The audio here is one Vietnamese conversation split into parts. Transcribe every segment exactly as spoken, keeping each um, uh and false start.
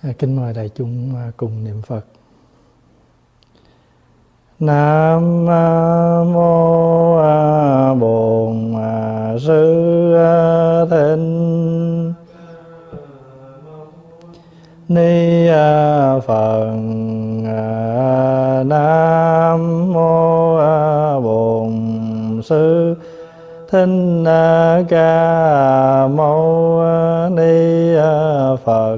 Kính mời đại chúng cùng niệm Phật. Nam mô Bổn Sư Thích Ni Phật. Nam mô Bổn Sư Thích Ca Mâu Ni Phật.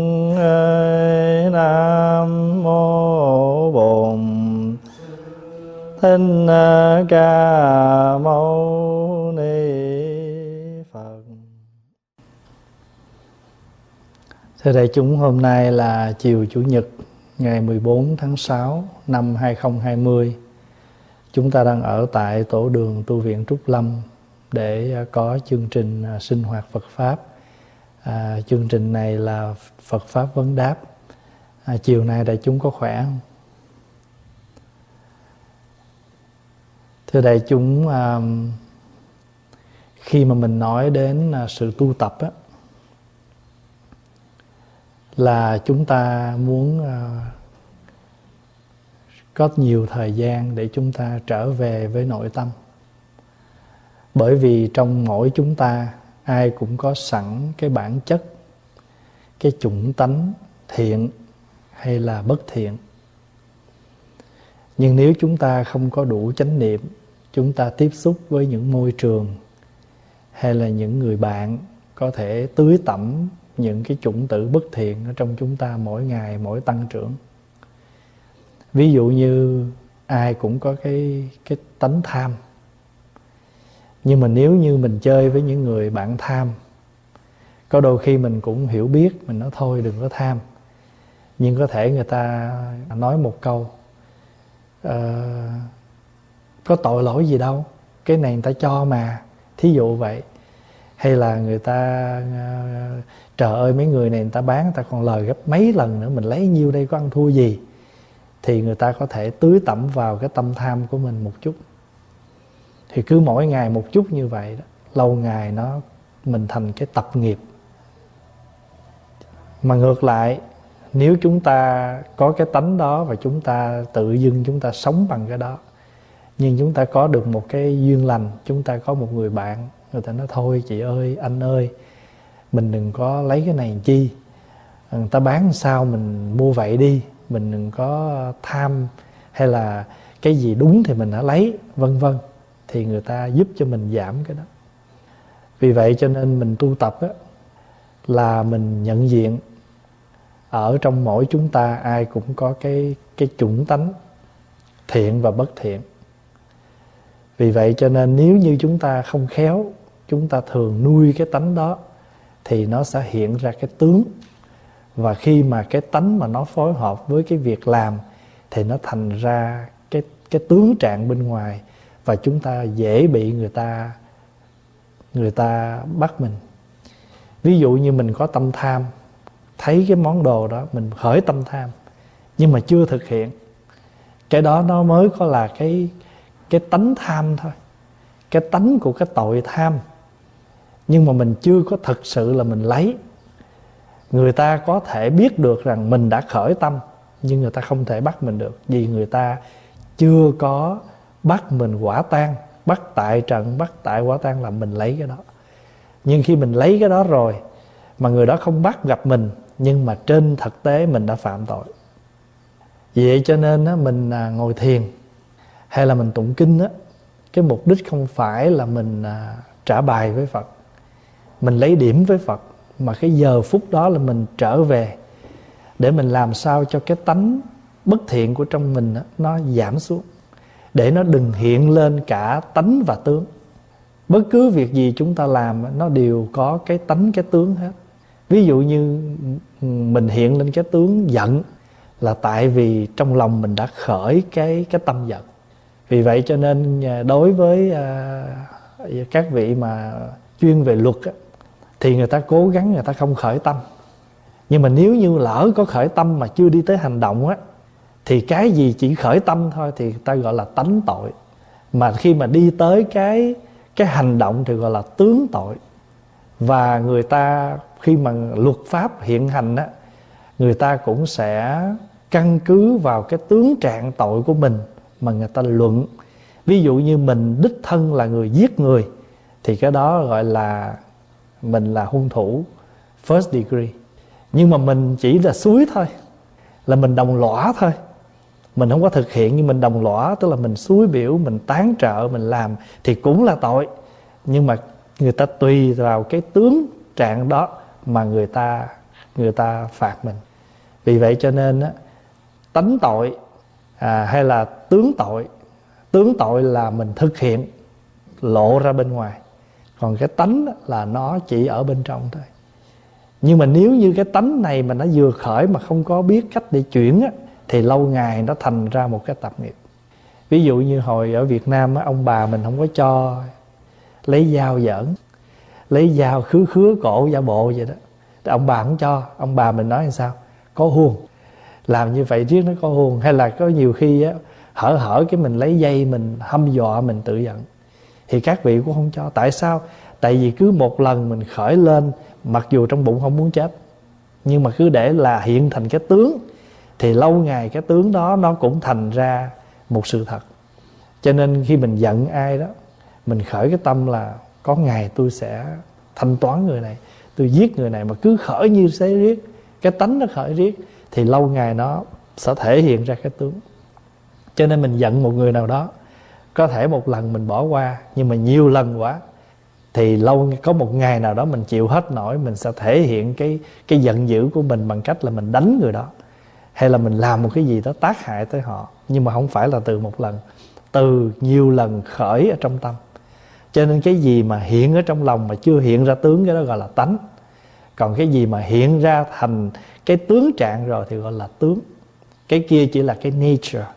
Nam mô Bổn Thích Ca Mâu Ni Phật. Thưa đại chúng, hôm nay là chiều Chủ nhật ngày mười bốn tháng sáu năm hai nghìn không trăm hai mươi. Chúng ta đang ở tại tổ đường tu viện Trúc Lâm để có chương trình sinh hoạt Phật Pháp. À, chương trình này là Phật Pháp vấn đáp. À, chiều nay đại chúng có khỏe không? Thưa đại chúng, à, khi mà mình nói đến à, sự tu tập á, là chúng ta muốn à, có nhiều thời gian để chúng ta trở về với nội tâm. Bởi vì trong mỗi chúng ta, ai cũng có sẵn cái bản chất, cái chủng tánh thiện hay là bất thiện. Nhưng nếu chúng ta không có đủ chánh niệm, chúng ta tiếp xúc với những môi trường hay là những người bạn có thể tưới tẩm những cái chủng tử bất thiện ở trong chúng ta mỗi ngày mỗi tăng trưởng. Ví dụ như ai cũng có cái, cái tánh tham. Nhưng mà nếu như mình chơi với những người bạn tham, có đôi khi mình cũng hiểu biết, mình nói thôi đừng có tham. Nhưng có thể người ta nói một câu, ờ, có tội lỗi gì đâu, cái này người ta cho mà, thí dụ vậy. Hay là người ta, trời ơi mấy người này người ta bán, người ta còn lời gấp mấy lần nữa, mình lấy nhiêu đây có ăn thua gì. Thì người ta có thể tưới tẩm vào cái tâm tham của mình một chút. Thì cứ mỗi ngày một chút như vậy đó, lâu ngày nó mình thành cái tập nghiệp. Mà ngược lại, nếu chúng ta có cái tánh đó và chúng ta tự dưng chúng ta sống bằng cái đó, nhưng chúng ta có được một cái duyên lành, chúng ta có một người bạn, người ta nói thôi chị ơi, anh ơi, mình đừng có lấy cái này làm chi, người ta bán sao mình mua vậy đi, mình đừng có tham, hay là cái gì đúng thì mình đã lấy, vân vân. Thì người ta giúp cho mình giảm cái đó. Vì vậy cho nên mình tu tập á, là mình nhận diện ở trong mỗi chúng ta ai cũng có cái, cái chủng tánh thiện và bất thiện. Vì vậy cho nên nếu như chúng ta không khéo, chúng ta thường nuôi cái tánh đó, thì nó sẽ hiện ra cái tướng. Và khi mà cái tánh mà nó phối hợp với cái việc làm, thì nó thành ra cái, cái tướng trạng bên ngoài. Và chúng ta dễ bị người ta Người ta bắt mình. Ví dụ như mình có tâm tham, thấy cái món đồ đó mình khởi tâm tham, nhưng mà chưa thực hiện, cái đó nó mới có là cái, cái tánh tham thôi, cái tánh của cái tội tham. Nhưng mà mình chưa có thực sự là mình lấy. Người ta có thể biết được rằng mình đã khởi tâm, nhưng người ta không thể bắt mình được. Vì người ta chưa có bắt mình quả tang, bắt tại trận, bắt tại quả tang là mình lấy cái đó. Nhưng khi mình lấy cái đó rồi, mà người đó không bắt gặp mình, nhưng mà trên thực tế mình đã phạm tội. Vậy cho nên á, mình ngồi thiền hay là mình tụng kinh á, cái mục đích không phải là mình trả bài với Phật, mình lấy điểm với Phật, mà cái giờ phút đó là mình trở về để mình làm sao cho cái tánh bất thiện của trong mình á, nó giảm xuống, để nó đừng hiện lên cả tánh và tướng. Bất cứ việc gì chúng ta làm nó đều có cái tánh, cái tướng hết. Ví dụ như mình hiện lên cái tướng giận, là tại vì trong lòng mình đã khởi cái, cái tâm giận. Vì vậy cho nên đối với uh, các vị mà chuyên về luật á, thì người ta cố gắng người ta không khởi tâm. Nhưng mà nếu như lỡ có khởi tâm mà chưa đi tới hành động á, thì cái gì chỉ khởi tâm thôi thì người ta gọi là tánh tội. Mà khi mà đi tới cái, cái hành động thì gọi là tướng tội. Và người ta khi mà luật pháp hiện hành á, người ta cũng sẽ căn cứ vào cái tướng trạng tội của mình mà người ta luận. Ví dụ như mình đích thân là người giết người thì cái đó gọi là mình là hung thủ first degree. Nhưng mà mình chỉ là xúi thôi, là mình đồng lõa thôi, mình không có thực hiện, nhưng mình đồng lõa, tức là mình xúi biểu, mình tán trợ, mình làm thì cũng là tội. Nhưng mà người ta tùy vào cái tướng trạng đó mà người ta người ta phạt mình. Vì vậy cho nên á, tánh tội à, hay là tướng tội, tướng tội là mình thực hiện lộ ra bên ngoài, còn cái tánh là nó chỉ ở bên trong thôi. Nhưng mà nếu như cái tánh này mà nó vừa khởi mà không có biết cách để chuyển á, thì lâu ngày nó thành ra một cái tập nghiệp. Ví dụ như hồi ở Việt Nam á, ông bà mình không có cho lấy dao giỡn, lấy dao khứa khứa cổ giả bộ vậy đó. Ông bà không cho, ông bà mình nói làm sao? Có huông, làm như vậy riết nó có huông. Hay là có nhiều khi á, hở hở cái mình lấy dây mình hăm dọa mình tự giận. Thì các vị cũng không cho. Tại sao? Tại vì cứ một lần mình khởi lên, mặc dù trong bụng không muốn chết, nhưng mà cứ để là hiện thành cái tướng, thì lâu ngày cái tướng đó nó cũng thành ra một sự thật. Cho nên khi mình giận ai đó, mình khởi cái tâm là có ngày tôi sẽ thanh toán người này, tôi giết người này, mà cứ khởi như thế riết, cái tánh nó khởi riết, thì lâu ngày nó sẽ thể hiện ra cái tướng. Cho nên mình giận một người nào đó, có thể một lần mình bỏ qua, nhưng mà nhiều lần quá thì lâu có một ngày nào đó mình chịu hết nổi, mình sẽ thể hiện cái cái giận dữ của mình bằng cách là mình đánh người đó, hay là mình làm một cái gì đó tác hại tới họ. Nhưng mà không phải là từ một lần, từ nhiều lần khởi ở trong tâm. Cho nên cái gì mà hiện ở trong lòng mà chưa hiện ra tướng, cái đó gọi là tánh. Còn cái gì mà hiện ra thành cái tướng trạng rồi thì gọi là tướng. Cái kia chỉ là cái nature,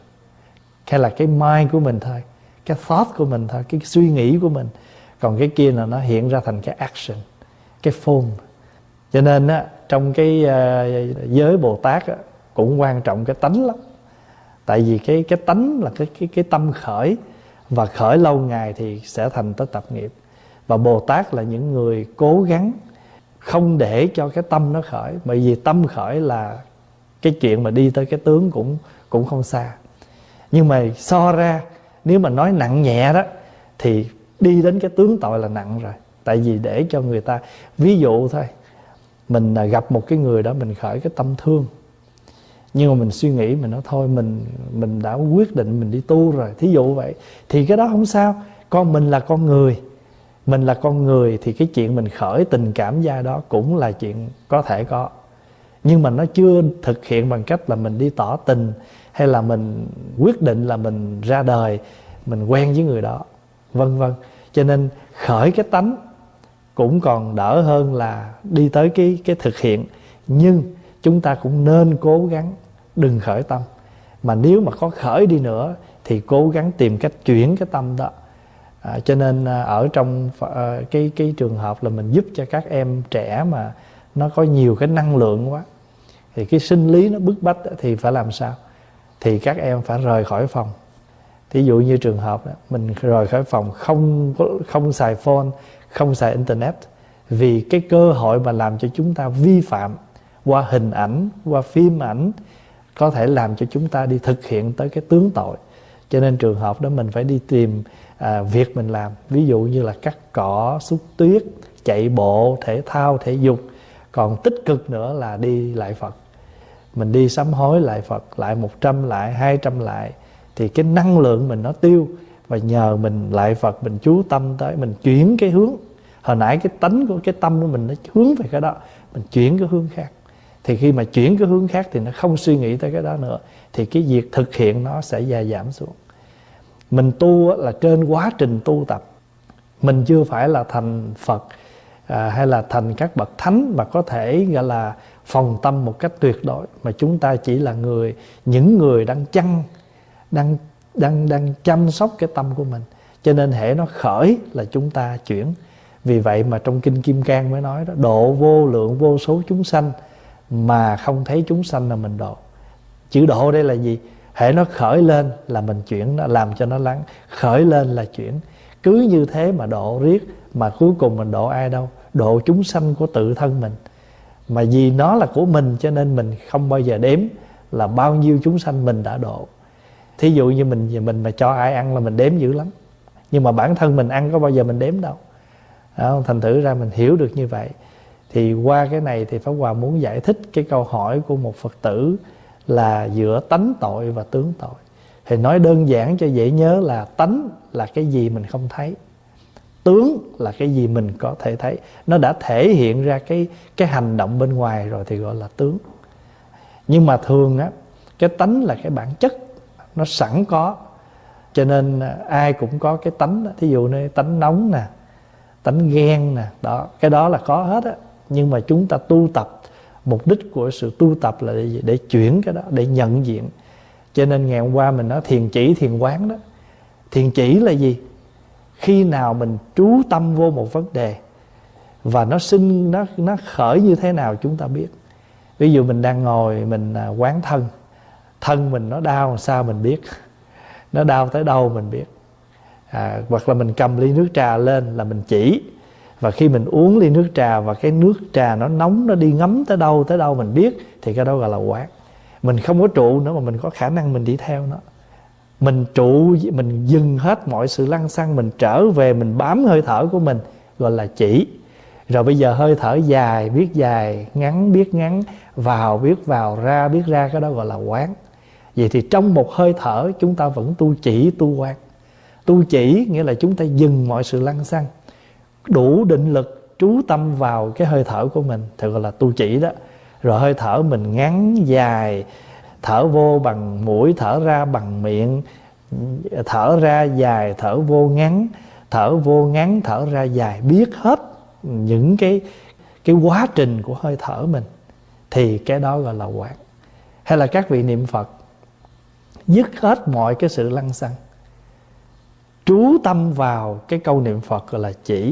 hay là cái mind của mình thôi, cái thought của mình thôi, cái suy nghĩ của mình. Còn cái kia là nó hiện ra thành cái action, cái form. Cho nên á, trong cái uh, giới Bồ Tát á, cũng quan trọng cái tánh lắm. Tại vì cái cái tánh là cái cái cái tâm khởi, và khởi lâu ngày thì sẽ thành tới tập nghiệp. Và Bồ Tát là những người cố gắng không để cho cái tâm nó khởi, bởi vì tâm khởi là cái chuyện mà đi tới cái tướng cũng cũng không xa. Nhưng mà so ra, nếu mà nói nặng nhẹ đó, thì đi đến cái tướng tội là nặng rồi. Tại vì để cho người ta, ví dụ thôi, mình gặp một cái người đó, mình khởi cái tâm thương, nhưng mà mình suy nghĩ, mình nói thôi mình mình đã quyết định mình đi tu rồi, thí dụ vậy, thì cái đó không sao. Con mình là con người, mình là con người, thì cái chuyện mình khởi tình cảm gia đó cũng là chuyện có thể có. Nhưng mà nó chưa thực hiện bằng cách là mình đi tỏ tình, hay là mình quyết định là mình ra đời, mình quen với người đó, vân vân. Cho nên khởi cái tánh cũng còn đỡ hơn là đi tới cái, cái thực hiện. Nhưng chúng ta cũng nên cố gắng đừng khởi tâm. Mà nếu mà có khởi đi nữa thì cố gắng tìm cách chuyển cái tâm đó. à, Cho nên ở trong à, cái, cái trường hợp là mình giúp cho các em trẻ mà nó có nhiều cái năng lượng quá, thì cái sinh lý nó bức bách, thì phải làm sao? Thì các em phải rời khỏi phòng. Thí dụ như trường hợp đó, mình rời khỏi phòng, không, không xài phone, không xài internet. Vì cái cơ hội mà làm cho chúng ta vi phạm qua hình ảnh, qua phim ảnh, có thể làm cho chúng ta đi thực hiện tới cái tướng tội. Cho nên trường hợp đó mình phải đi tìm à, việc mình làm. Ví dụ như là cắt cỏ, xúc tuyết, chạy bộ, thể thao, thể dục. Còn tích cực nữa là đi lại Phật. Mình đi sám hối lại Phật, lại một trăm lại, hai trăm lại, thì cái năng lượng mình nó tiêu. Và nhờ mình lại Phật, mình chú tâm tới, mình chuyển cái hướng. Hồi nãy cái tánh của cái tâm của mình nó hướng về cái đó, mình chuyển cái hướng khác. Thì khi mà chuyển cái hướng khác thì nó không suy nghĩ tới cái đó nữa, thì cái việc thực hiện nó sẽ gia giảm xuống. Mình tu là trên quá trình tu tập. Mình chưa phải là thành Phật à, hay là thành các bậc thánh mà có thể gọi là phòng tâm một cách tuyệt đối. Mà chúng ta chỉ là người, những người đang chăn, đang, đang, đang chăm sóc cái tâm của mình. Cho nên hễ nó khởi là chúng ta chuyển. Vì vậy mà trong Kinh Kim Cang mới nói đó, độ vô lượng vô số chúng sanh mà không thấy chúng sanh là mình độ. Chữ độ đây là gì? Hễ nó khởi lên là mình chuyển nó, làm cho nó lắng. Khởi lên là chuyển. Cứ như thế mà độ riết, mà cuối cùng mình độ ai đâu? Độ chúng sanh của tự thân mình. Mà vì nó là của mình cho nên mình không bao giờ đếm là bao nhiêu chúng sanh mình đã độ. Thí dụ như mình mình mà cho ai ăn là mình đếm dữ lắm, nhưng mà bản thân mình ăn có bao giờ mình đếm đâu. Đó, thành thử ra mình hiểu được như vậy. Thì qua cái này thì Pháp Hòa muốn giải thích cái câu hỏi của một Phật tử là giữa tánh tội và tướng tội. Thì nói đơn giản cho dễ nhớ là tánh là cái gì mình không thấy, tướng là cái gì mình có thể thấy. Nó đã thể hiện ra cái, cái hành động bên ngoài rồi thì gọi là tướng. Nhưng mà thường á, cái tánh là cái bản chất, nó sẵn có. Cho nên ai cũng có cái tánh đó. Thí dụ như tánh nóng nè, tánh ghen nè, đó, cái đó là có hết á. Nhưng mà chúng ta tu tập, mục đích của sự tu tập là để, để chuyển cái đó, để nhận diện. Cho nên ngày hôm qua mình nói thiền chỉ, thiền quán đó. Thiền chỉ là gì? Khi nào mình trú tâm vô một vấn đề và nó sinh, nó, nó khởi như thế nào chúng ta biết. Ví dụ mình đang ngồi, mình quán thân, thân mình nó đau sao mình biết, nó đau tới đâu mình biết. À, hoặc là mình cầm ly nước trà lên là mình chỉ. Và khi mình uống ly nước trà và cái nước trà nó nóng, nó đi ngấm tới đâu tới đâu mình biết, thì cái đó gọi là quán. Mình không có trụ nữa mà mình có khả năng mình đi theo nó. Mình trụ, mình dừng hết mọi sự lăng xăng, mình trở về, mình bám hơi thở của mình, gọi là chỉ. Rồi bây giờ hơi thở dài biết dài, ngắn biết ngắn, vào biết vào, ra biết ra, cái đó gọi là quán. Vậy thì trong một hơi thở chúng ta vẫn tu chỉ, tu quán. Tu chỉ nghĩa là chúng ta dừng mọi sự lăng xăng, đủ định lực trú tâm vào cái hơi thở của mình thì gọi là tu chỉ đó. Rồi hơi thở mình ngắn dài, thở vô bằng mũi, thở ra bằng miệng, thở ra dài, thở vô ngắn, thở vô ngắn, thở ra dài, biết hết những cái cái quá trình của hơi thở mình, thì cái đó gọi là quán. Hay là các vị niệm Phật, dứt hết mọi cái sự lăng xăng, trú tâm vào cái câu niệm Phật gọi là chỉ.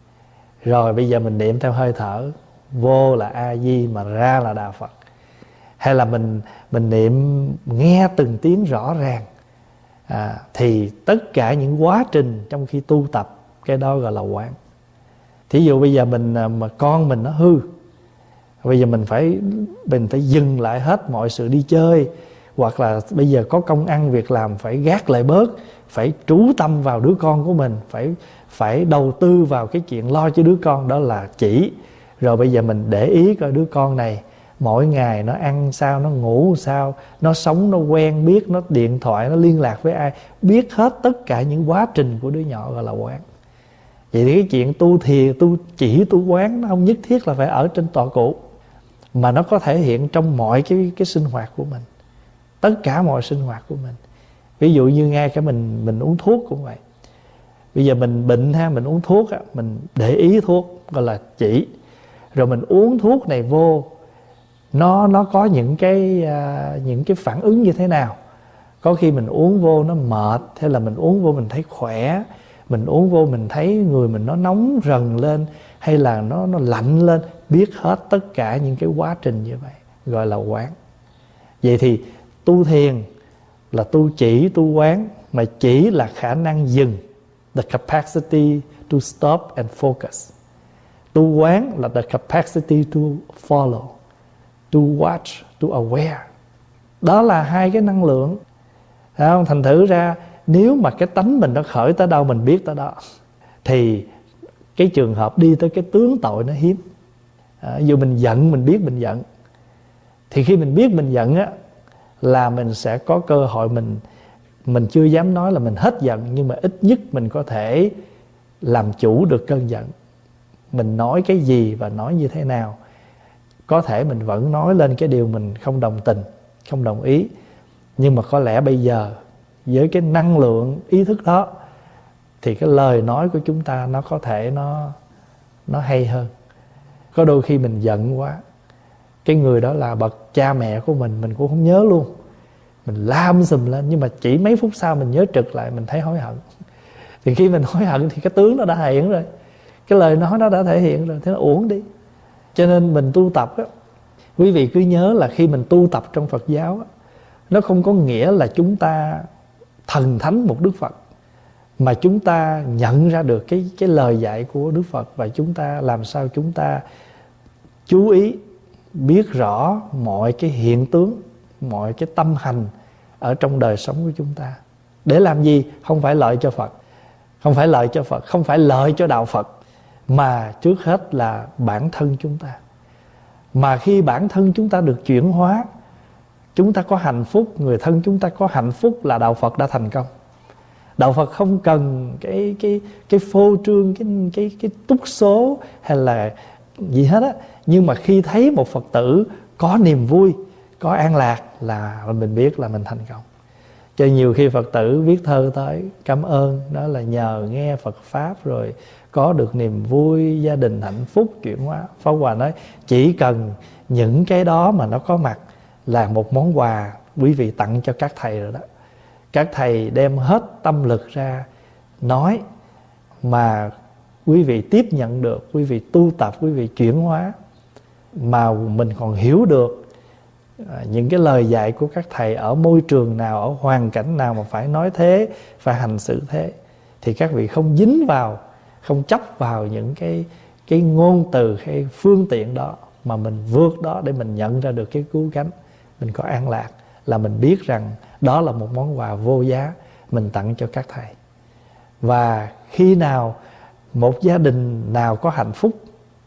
Rồi bây giờ mình niệm theo hơi thở, vô là A Di mà ra là Đà Phật. Hay là mình mình niệm nghe từng tiếng rõ ràng, à, thì tất cả những quá trình trong khi tu tập, cái đó gọi là quán. Thí dụ bây giờ mình mà con mình nó hư, bây giờ mình phải mình phải dừng lại hết mọi sự đi chơi, hoặc là bây giờ có công ăn việc làm phải gác lại bớt, phải trú tâm vào đứa con của mình, phải phải đầu tư vào cái chuyện lo cho đứa con, đó là chỉ. Rồi bây giờ mình để ý coi đứa con này mỗi ngày nó ăn sao, nó ngủ sao, nó sống, nó quen biết, nó điện thoại, nó liên lạc với ai, biết hết tất cả những quá trình của đứa nhỏ, gọi là quán. Vậy thì cái chuyện tu thiền, tu chỉ, tu quán nó không nhất thiết là phải ở trên tọa cụ, mà nó có thể hiện trong mọi cái, cái sinh hoạt của mình, tất cả mọi sinh hoạt của mình. Ví dụ như ngay cả mình mình uống thuốc cũng vậy. Bây giờ mình bệnh ha, mình uống thuốc á, mình để ý thuốc, gọi là chỉ. Rồi mình uống thuốc này vô, nó nó có những cái uh, những cái phản ứng như thế nào. Có khi mình uống vô nó mệt, hay là mình uống vô mình thấy khỏe, mình uống vô mình thấy người mình nó nóng rần lên, hay là nó nó lạnh lên, biết hết tất cả những cái quá trình như vậy, gọi là quán. Vậy thì tu thiền là tu chỉ, tu quán, mà chỉ là khả năng dừng, the capacity to stop and focus. Tu quán là the capacity to follow, to watch, to aware. Đó là hai cái năng lượng. Thành thử ra nếu mà cái tánh mình nó khởi tới đâu mình biết tới đó, thì cái trường hợp đi tới cái tướng tội nó hiếm. à, Dù mình giận mình biết mình giận, thì khi mình biết mình giận á, là mình sẽ có cơ hội, mình Mình chưa dám nói là mình hết giận, nhưng mà ít nhất mình có thể làm chủ được cơn giận. Mình nói cái gì và nói như thế nào. Có thể mình vẫn nói lên cái điều mình không đồng tình, không đồng ý, nhưng mà có lẽ bây giờ với cái năng lượng ý thức đó, thì cái lời nói của chúng ta nó có thể nó nó hay hơn. Có đôi khi mình giận quá, cái người đó là bậc cha mẹ của mình, mình cũng không nhớ luôn, mình lam sùm lên, nhưng mà chỉ mấy phút sau mình nhớ trực lại, mình thấy hối hận. Thì khi mình hối hận thì cái tướng nó đã thể hiện rồi, cái lời nói nó đã thể hiện rồi, thế nó uổng đi. Cho nên mình tu tập á, quý vị cứ nhớ là khi mình tu tập trong Phật giáo á, nó không có nghĩa là chúng ta thần thánh một Đức Phật, mà chúng ta nhận ra được cái, cái lời dạy của Đức Phật, và chúng ta làm sao chúng ta chú ý biết rõ mọi cái hiện tướng, mọi cái tâm hành ở trong đời sống của chúng ta. Để làm gì? Không phải lợi cho Phật, không phải lợi cho Phật, không phải lợi cho đạo Phật, mà trước hết là bản thân chúng ta. Mà khi bản thân chúng ta được chuyển hóa, chúng ta có hạnh phúc, người thân chúng ta có hạnh phúc, là đạo Phật đã thành công. Đạo Phật không cần cái cái cái phô trương, cái cái cái túc số hay là gì hết á. Nhưng mà khi thấy một Phật tử có niềm vui, có an lạc, là mình biết là mình thành công. Cho nhiều khi Phật tử viết thơ tới cảm ơn, đó là nhờ nghe Phật Pháp rồi có được niềm vui, gia đình hạnh phúc, chuyển hóa. Pháp Hòa nói chỉ cần những cái đó mà nó có mặt là một món quà quý vị tặng cho các thầy rồi đó. Các thầy đem hết tâm lực ra nói, mà quý vị tiếp nhận được, quý vị tu tập, quý vị chuyển hóa, mà mình còn hiểu được những cái lời dạy của các thầy ở môi trường nào, ở hoàn cảnh nào mà phải nói thế, phải hành xử thế, thì các vị không dính vào, không chấp vào những cái cái ngôn từ hay phương tiện đó, mà mình vượt đó để mình nhận ra được cái cứu cánh, mình có an lạc, là mình biết rằng đó là một món quà vô giá mình tặng cho các thầy. Và khi nào một gia đình nào có hạnh phúc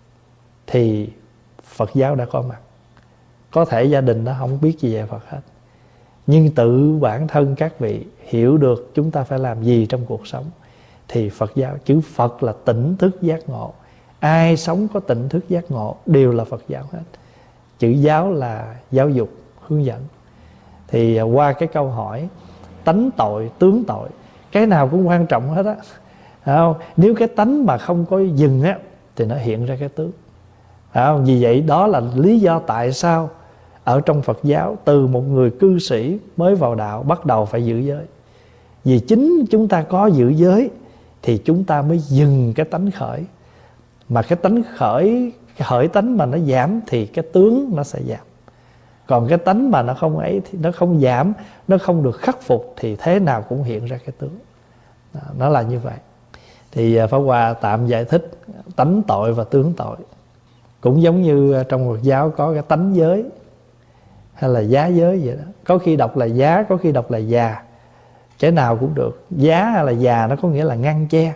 thì Phật giáo đã có mặt. Có thể gia đình đó không biết gì về Phật hết, nhưng tự bản thân các vị hiểu được chúng ta phải làm gì trong cuộc sống, thì Phật giáo, chữ Phật là tỉnh thức giác ngộ. Ai sống có tỉnh thức giác ngộ đều là Phật giáo hết. Chữ giáo là giáo dục, hướng dẫn. Thì qua cái câu hỏi tánh tội, tướng tội, cái nào cũng quan trọng hết á. Không? Nếu cái tánh mà không có dừng á thì nó hiện ra cái tướng. Không? Vì vậy đó là lý do tại sao ở trong Phật giáo, từ một người cư sĩ mới vào đạo bắt đầu phải giữ giới. Vì chính chúng ta có giữ giới thì chúng ta mới dừng cái tánh khởi. Mà cái tánh khởi, khởi tánh mà nó giảm thì cái tướng nó sẽ giảm. Còn cái tánh mà nó không ấy thì nó không giảm, nó không được khắc phục thì thế nào cũng hiện ra cái tướng. Đó, nó là như vậy. Thì Pháp Hòa tạm giải thích tánh tội và tướng tội. Cũng giống như trong Phật giáo có cái tánh giới hay là giá giới vậy đó. Có khi đọc là giá, có khi đọc là già. Cái nào cũng được. Giá hay là già nó có nghĩa là ngăn che,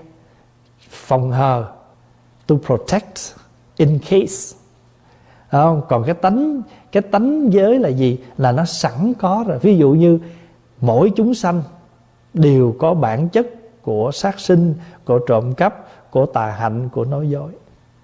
phòng hờ, to protect in case. Không? Còn cái tánh cái tánh giới là gì? Là nó sẵn có rồi. Ví dụ như mỗi chúng sanh đều có bản chất của sát sinh, của trộm cắp, của tà hạnh, của nói dối.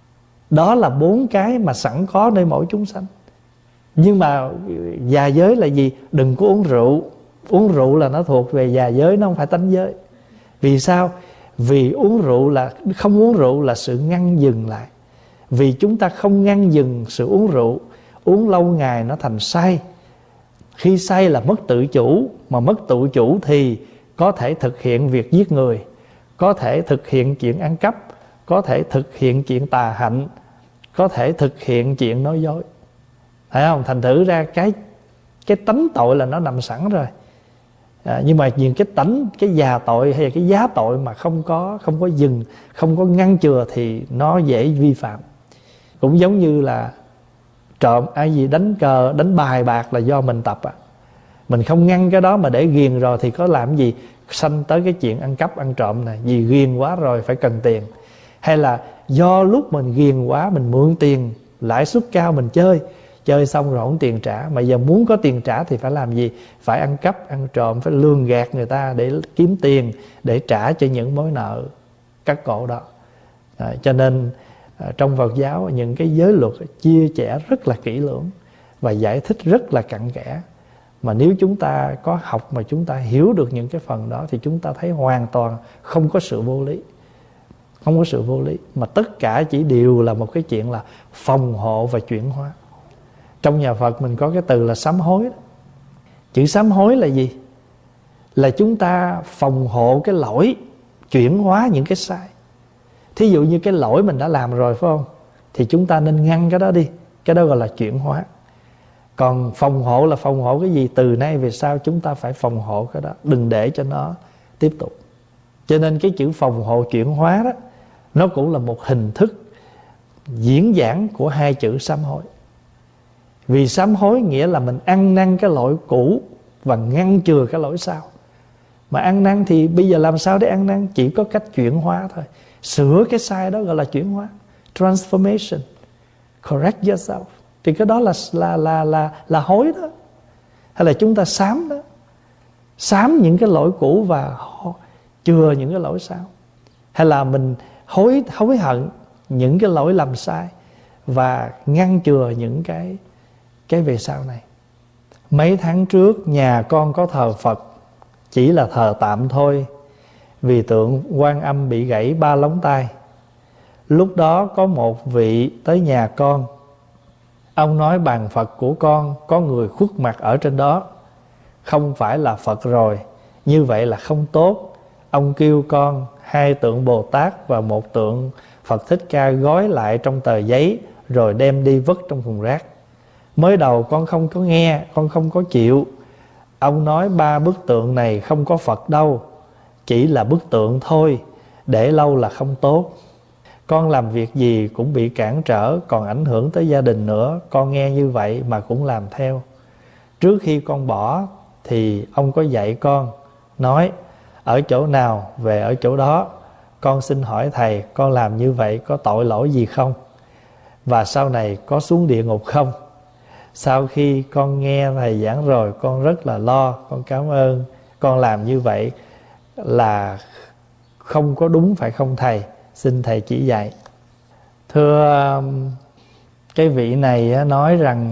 Đó là bốn cái mà sẵn có nơi mỗi chúng sanh. Nhưng mà già giới là gì? Đừng có uống rượu. Uống rượu là nó thuộc về già giới, nó không phải tánh giới. Vì sao? Vì uống rượu là không uống rượu là sự ngăn dừng lại. Vì chúng ta không ngăn dừng sự uống rượu, uống lâu ngày nó thành say. Khi say là mất tự chủ, mà mất tự chủ thì có thể thực hiện việc giết người, có thể thực hiện chuyện ăn cắp, có thể thực hiện chuyện tà hạnh, có thể thực hiện chuyện nói dối. Thấy không? Thành thử ra cái cái tánh tội là nó nằm sẵn rồi. À, nhưng mà những cái tánh, cái già tội hay là cái giá tội mà không có không có dừng, không có ngăn chừa thì nó dễ vi phạm. Cũng giống như là trộm ai gì, đánh cờ, đánh bài bạc là do mình tập à. Mình không ngăn cái đó mà để ghiền rồi thì có làm gì sanh tới cái chuyện ăn cắp ăn trộm này. Vì ghiền quá rồi phải cần tiền. Hay là do lúc mình ghiền quá, mình mượn tiền lãi suất cao mình chơi, chơi xong rồi không tiền trả, mà giờ muốn có tiền trả thì phải làm gì? Phải ăn cắp ăn trộm, phải lường gạt người ta để kiếm tiền, để trả cho những mối nợ cắt cổ đó. À, cho nên à, trong Phật giáo những cái giới luật chia sẻ rất là kỹ lưỡng và giải thích rất là cặn kẽ. Mà nếu chúng ta có học mà chúng ta hiểu được những cái phần đó thì chúng ta thấy hoàn toàn không có sự vô lý. Không có sự vô lý, mà tất cả chỉ đều là một cái chuyện là phòng hộ và chuyển hóa. Trong nhà Phật mình có cái từ là sám hối đó. Chữ sám hối là gì? Là chúng ta phòng hộ cái lỗi, chuyển hóa những cái sai. Thí dụ như cái lỗi mình đã làm rồi phải không? Thì chúng ta nên ngăn cái đó đi. Cái đó gọi là chuyển hóa. Còn phòng hộ là phòng hộ cái gì? Từ nay về sau chúng ta phải phòng hộ cái đó, đừng để cho nó tiếp tục. Cho nên cái chữ phòng hộ chuyển hóa đó, nó cũng là một hình thức diễn giảng của hai chữ sám hối. Vì sám hối nghĩa là mình ăn năn cái lỗi cũ và ngăn chừa cái lỗi sau. Mà ăn năn thì bây giờ làm sao để ăn năn? Chỉ có cách chuyển hóa thôi. Sửa cái sai đó gọi là chuyển hóa, transformation. Correct yourself. Thì cái đó là là là là là hối đó. Hay là chúng ta sám đó. Sám những cái lỗi cũ và chừa những cái lỗi sau. Hay là mình hối hối hận những cái lỗi làm sai và ngăn chừa những cái cái về sau này. Mấy tháng trước nhà con có thờ Phật, chỉ là thờ tạm thôi, vì tượng Quan Âm bị gãy ba lóng tay. Lúc đó có một vị tới nhà con. Ông nói bàn Phật của con có người khuất mặt ở trên đó, không phải là Phật rồi, như vậy là không tốt. Ông kêu con hai tượng Bồ Tát và một tượng Phật Thích Ca gói lại trong tờ giấy rồi đem đi vứt trong thùng rác. Mới đầu con không có nghe, con không có chịu. Ông nói ba bức tượng này không có Phật đâu, chỉ là bức tượng thôi, để lâu là không tốt. Con làm việc gì cũng bị cản trở, còn ảnh hưởng tới gia đình nữa. Con nghe như vậy mà cũng làm theo. Trước khi con bỏ thì ông có dạy con, nói ở chỗ nào về ở chỗ đó. Con xin hỏi thầy, con làm như vậy có tội lỗi gì không? Và sau này có xuống địa ngục không? Sau khi con nghe thầy giảng rồi, con rất là lo, con cảm ơn. Con làm như vậy là không có đúng phải không thầy? Xin thầy chỉ dạy. Thưa cái vị này nói rằng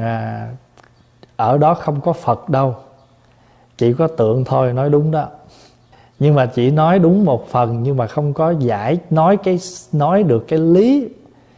ở đó không có Phật đâu, chỉ có tượng thôi, nói đúng đó. Nhưng mà chỉ nói đúng một phần, nhưng mà không có giải nói cái nói được cái lý,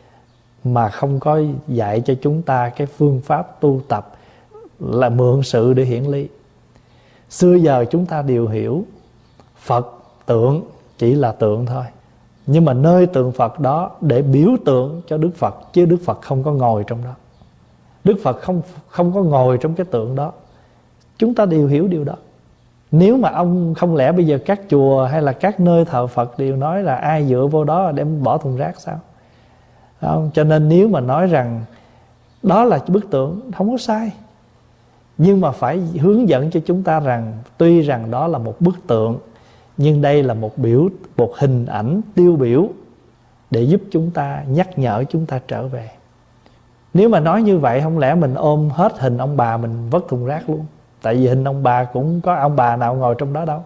mà không có dạy cho chúng ta cái phương pháp tu tập là mượn sự để hiển lý. Xưa giờ chúng ta đều hiểu Phật tượng chỉ là tượng thôi, nhưng mà nơi tượng Phật đó để biểu tượng cho Đức Phật, chứ Đức Phật không có ngồi trong đó. Đức Phật không không có ngồi trong cái tượng đó. Chúng ta đều hiểu điều đó. Nếu mà ông không lẽ bây giờ các chùa hay là các nơi thờ Phật đều nói là ai dựa vô đó đem bỏ thùng rác sao? Không? Cho nên nếu mà nói rằng đó là bức tượng, không có sai. Nhưng mà phải hướng dẫn cho chúng ta rằng tuy rằng đó là một bức tượng, nhưng đây là một biểu, một hình ảnh tiêu biểu để giúp chúng ta, nhắc nhở chúng ta trở về. Nếu mà nói như vậy, không lẽ mình ôm hết hình ông bà mình vứt thùng rác luôn? Tại vì hình ông bà cũng có ông bà nào ngồi trong đó đâu.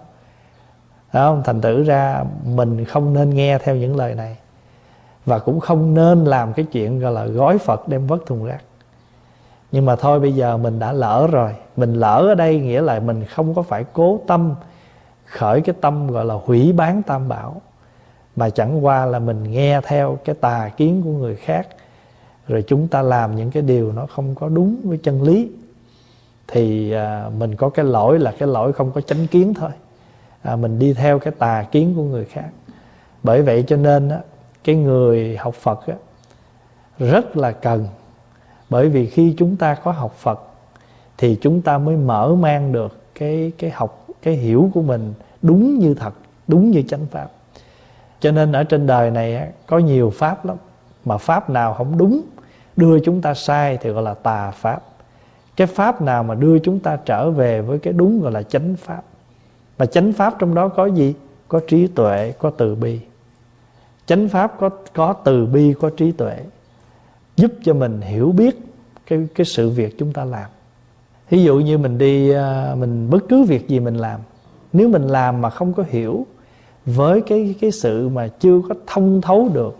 Không? Thành thử ra mình không nên nghe theo những lời này, và cũng không nên làm cái chuyện gọi là gói Phật đem vứt thùng rác. Nhưng mà thôi, bây giờ mình đã lỡ rồi. Mình lỡ ở đây nghĩa là mình không có phải cố tâm khởi cái tâm gọi là hủy bán Tam Bảo, mà chẳng qua là mình nghe theo cái tà kiến của người khác, rồi chúng ta làm những cái điều nó không có đúng với chân lý. Thì à, mình có cái lỗi là cái lỗi không có chánh kiến thôi. à, Mình đi theo cái tà kiến của người khác. Bởi vậy cho nên á, cái người học Phật á, rất là cần. Bởi vì khi chúng ta có học Phật thì chúng ta mới mở mang được cái, cái học, cái hiểu của mình đúng như thật, đúng như chánh pháp. Cho nên ở trên đời này á, có nhiều pháp lắm, mà pháp nào không đúng, đưa chúng ta sai thì gọi là tà pháp. Cái pháp nào mà đưa chúng ta trở về với cái đúng gọi là chánh pháp. Mà chánh pháp trong đó có gì? Có trí tuệ, có từ bi. Chánh pháp có, có từ bi, có trí tuệ, giúp cho mình hiểu biết cái, cái sự việc chúng ta làm. Ví dụ như mình đi, mình bất cứ việc gì mình làm, nếu mình làm mà không có hiểu với cái, cái sự mà chưa có thông thấu được,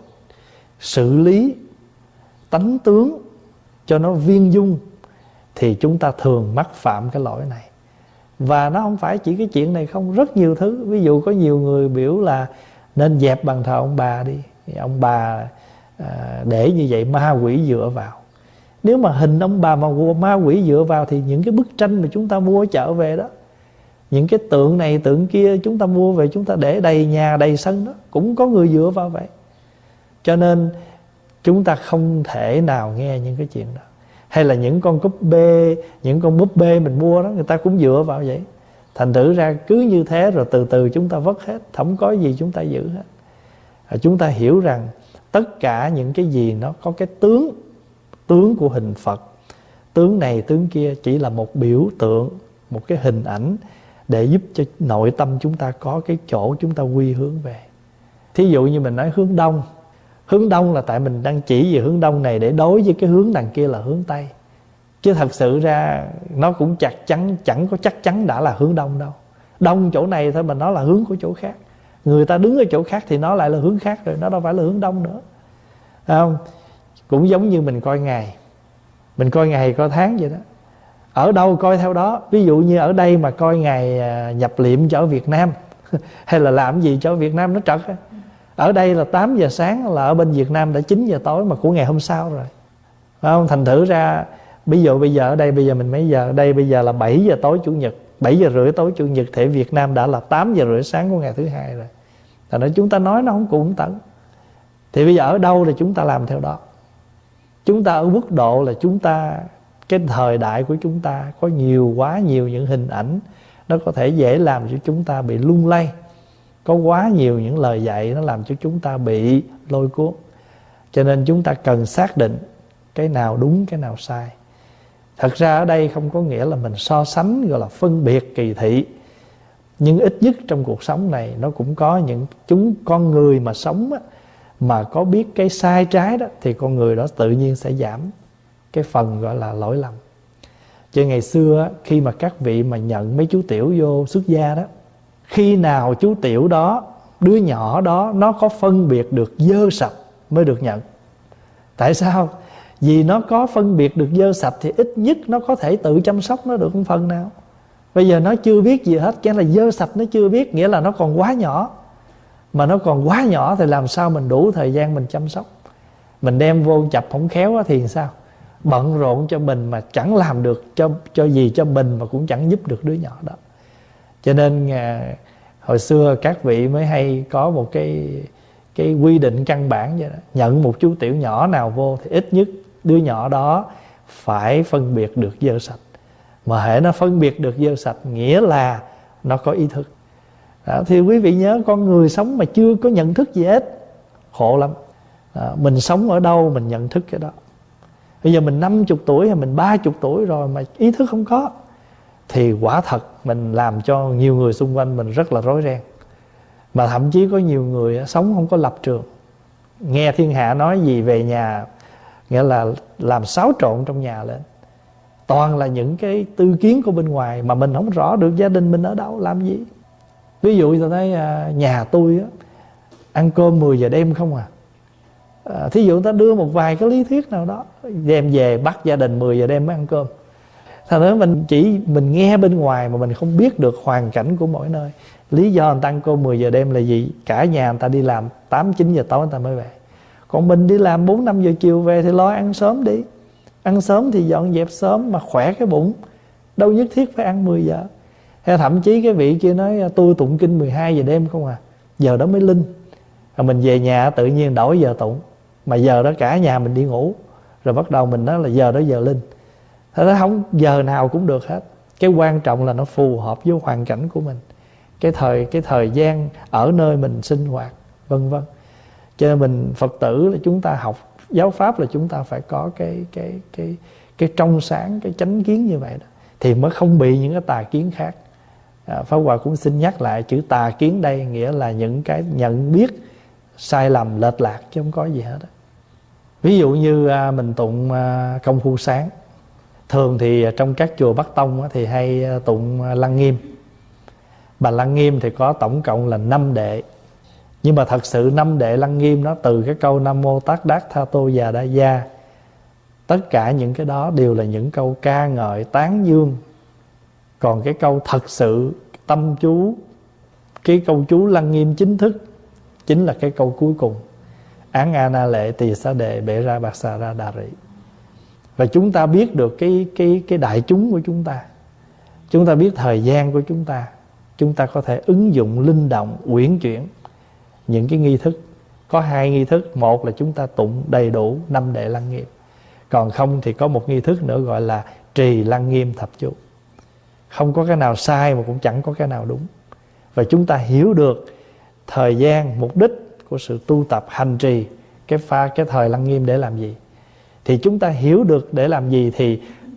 xử lý tánh tướng cho nó viên dung, thì chúng ta thường mắc phạm cái lỗi này. Và nó không phải chỉ cái chuyện này không, rất nhiều thứ. Ví dụ có nhiều người biểu là nên dẹp bàn thờ ông bà đi, ông bà à, để như vậy ma quỷ dựa vào. Nếu mà hình ông bà mà ma quỷ dựa vào thì những cái bức tranh mà chúng ta mua ở chợ về đó, những cái tượng này tượng kia chúng ta mua về, chúng ta để đầy nhà đầy sân đó, cũng có người dựa vào vậy. Cho nên chúng ta không thể nào nghe những cái chuyện đó. Hay là những con cúp bê, những con búp bê mình mua đó, người ta cũng dựa vào vậy. Thành thử ra cứ như thế rồi từ từ chúng ta vất hết, không có gì chúng ta giữ hết. Và chúng ta hiểu rằng tất cả những cái gì nó có cái tướng, tướng của hình Phật, tướng này tướng kia chỉ là một biểu tượng, một cái hình ảnh để giúp cho nội tâm chúng ta có cái chỗ chúng ta quy hướng về. Thí dụ như mình nói hướng đông, hướng đông là tại mình đang chỉ về hướng đông này để đối với cái hướng đằng kia là hướng tây, chứ thật sự ra nó cũng chắc chắn, chẳng có chắc chắn đã là hướng đông đâu. Đông chỗ này thôi mà nó là hướng của chỗ khác, người ta đứng ở chỗ khác thì nó lại là hướng khác rồi, nó đâu phải là hướng đông nữa. Không? Cũng giống như mình coi ngày, mình coi ngày coi tháng vậy đó, ở đâu coi theo đó. Ví dụ như ở đây mà coi ngày nhập liệm cho ở Việt Nam hay là làm gì cho ở Việt Nam nó trật. Ở đây là tám giờ sáng, là ở bên Việt Nam đã chín giờ tối mà của ngày hôm sau rồi, phải không? Thành thử ra ví dụ bây giờ ở đây, bây giờ mình mấy giờ ở đây? Bây giờ là bảy giờ tối Chủ nhật, bảy giờ rưỡi tối Chủ nhật, thì Việt Nam đã là tám giờ rưỡi sáng của ngày thứ hai rồi. Thành ra chúng ta nói nó không cũng tận. Thì bây giờ ở đâu thì chúng ta làm theo đó. Chúng ta ở quốc độ là chúng ta, cái thời đại của chúng ta có nhiều, quá nhiều những hình ảnh nó có thể dễ làm cho chúng ta bị lung lay. Có quá nhiều những lời dạy nó làm cho chúng ta bị lôi cuốn. Cho nên chúng ta cần xác định cái nào đúng, cái nào sai. Thật ra ở đây không có nghĩa là mình so sánh, gọi là phân biệt kỳ thị. Nhưng ít nhất trong cuộc sống này nó cũng có những chúng con người mà sống á, mà có biết cái sai trái đó, thì con người đó tự nhiên sẽ giảm cái phần gọi là lỗi lầm. Chứ ngày xưa á, khi mà các vị mà nhận mấy chú tiểu vô xuất gia đó, khi nào chú tiểu đó, đứa nhỏ đó, nó có phân biệt được dơ sạch mới được nhận. Tại sao? Vì nó có phân biệt được dơ sạch thì ít nhất nó có thể tự chăm sóc nó được một phần nào. Bây giờ nó chưa biết gì hết, cái là dơ sạch nó chưa biết, nghĩa là nó còn quá nhỏ. Mà nó còn quá nhỏ thì làm sao mình đủ thời gian mình chăm sóc. Mình đem vô chập không khéo thì sao? Bận rộn cho mình mà chẳng làm được cho, cho gì cho mình, mà cũng chẳng giúp được đứa nhỏ đó. Cho nên à, hồi xưa các vị mới hay có một cái, cái quy định căn bản vậy đó. Nhận một chú tiểu nhỏ nào vô thì ít nhất đứa nhỏ đó phải phân biệt được dơ sạch. Mà hễ nó phân biệt được dơ sạch nghĩa là nó có ý thức. Đó, thì quý vị nhớ, con người sống mà chưa có nhận thức gì hết khổ lắm. Đó, mình sống ở đâu mình nhận thức cái đó. Bây giờ mình năm mươi tuổi hay mình ba mươi tuổi rồi mà ý thức không có, thì quả thật mình làm cho nhiều người xung quanh mình rất là rối ren. Mà thậm chí có nhiều người sống không có lập trường, nghe thiên hạ nói gì về nhà, nghĩa là làm xáo trộn trong nhà lên. Toàn là những cái tư kiến của bên ngoài mà mình không rõ được gia đình mình ở đâu, làm gì. Ví dụ tôi thấy nhà tôi á, ăn cơm mười giờ đêm không à. à Thí dụ người ta đưa một vài cái lý thuyết nào đó, đem về bắt gia đình mười giờ đêm mới ăn cơm. Thành ra mình chỉ mình nghe bên ngoài mà mình không biết được hoàn cảnh của mỗi nơi. Lý do người ta ăn cơm mười giờ đêm là gì? Cả nhà người ta đi làm tám chín giờ tối người ta mới về. Còn mình đi làm bốn năm giờ chiều về thì lo ăn sớm đi. Ăn sớm thì dọn dẹp sớm mà khỏe cái bụng, đâu nhất thiết phải ăn mười giờ. Hay thậm chí cái vị kia nói tôi tụng kinh mười hai giờ đêm không à, giờ đó mới linh. Rồi mình về nhà tự nhiên đổi giờ tụng, mà giờ đó cả nhà mình đi ngủ, rồi bắt đầu mình nói là giờ đó giờ linh. Thế đó không, giờ nào cũng được hết. Cái quan trọng là nó phù hợp với hoàn cảnh của mình, cái thời cái thời gian ở nơi mình sinh hoạt, vân vân. Cho nên mình Phật tử là chúng ta học giáo pháp là chúng ta phải có cái cái cái cái trong sáng, cái chánh kiến như vậy đó, thì mới không bị những cái tà kiến khác. à, Pháp Hòa cũng xin nhắc lại, chữ tà kiến đây nghĩa là những cái nhận biết sai lầm lệch lạc, chứ không có gì hết đó. Ví dụ như à, mình tụng à, công phu sáng. Thường thì trong các chùa Bắc Tông á, thì hay tụng Lăng Nghiêm. Bà Lăng Nghiêm thì có tổng cộng là năm đệ. Nhưng mà thật sự năm đệ Lăng Nghiêm nó từ cái câu Nam Mô Tát Đát Tha Tô Già Đa Gia. Tất cả những cái đó đều là những câu ca ngợi tán dương. Còn cái câu thật sự tâm chú, cái câu chú Lăng Nghiêm chính thức chính là cái câu cuối cùng: Án A Na Lệ Tỳ Sa Đệ Bệ Ra Bạc Xà Ra Đà Rị. Và chúng ta biết được cái, cái, cái đại chúng của chúng ta, chúng ta biết thời gian của chúng ta, chúng ta có thể ứng dụng linh động, uyển chuyển những cái nghi thức. Có hai nghi thức, một là chúng ta tụng đầy đủ năm đệ Lăng Nghiêm, còn không thì có một nghi thức nữa gọi là trì Lăng Nghiêm thập chú. Không có cái nào sai mà cũng chẳng có cái nào đúng. Và chúng ta hiểu được thời gian, mục đích của sự tu tập hành trì cái pha cái thời Lăng Nghiêm để làm gì, thì chúng ta hiểu được để làm gì, thì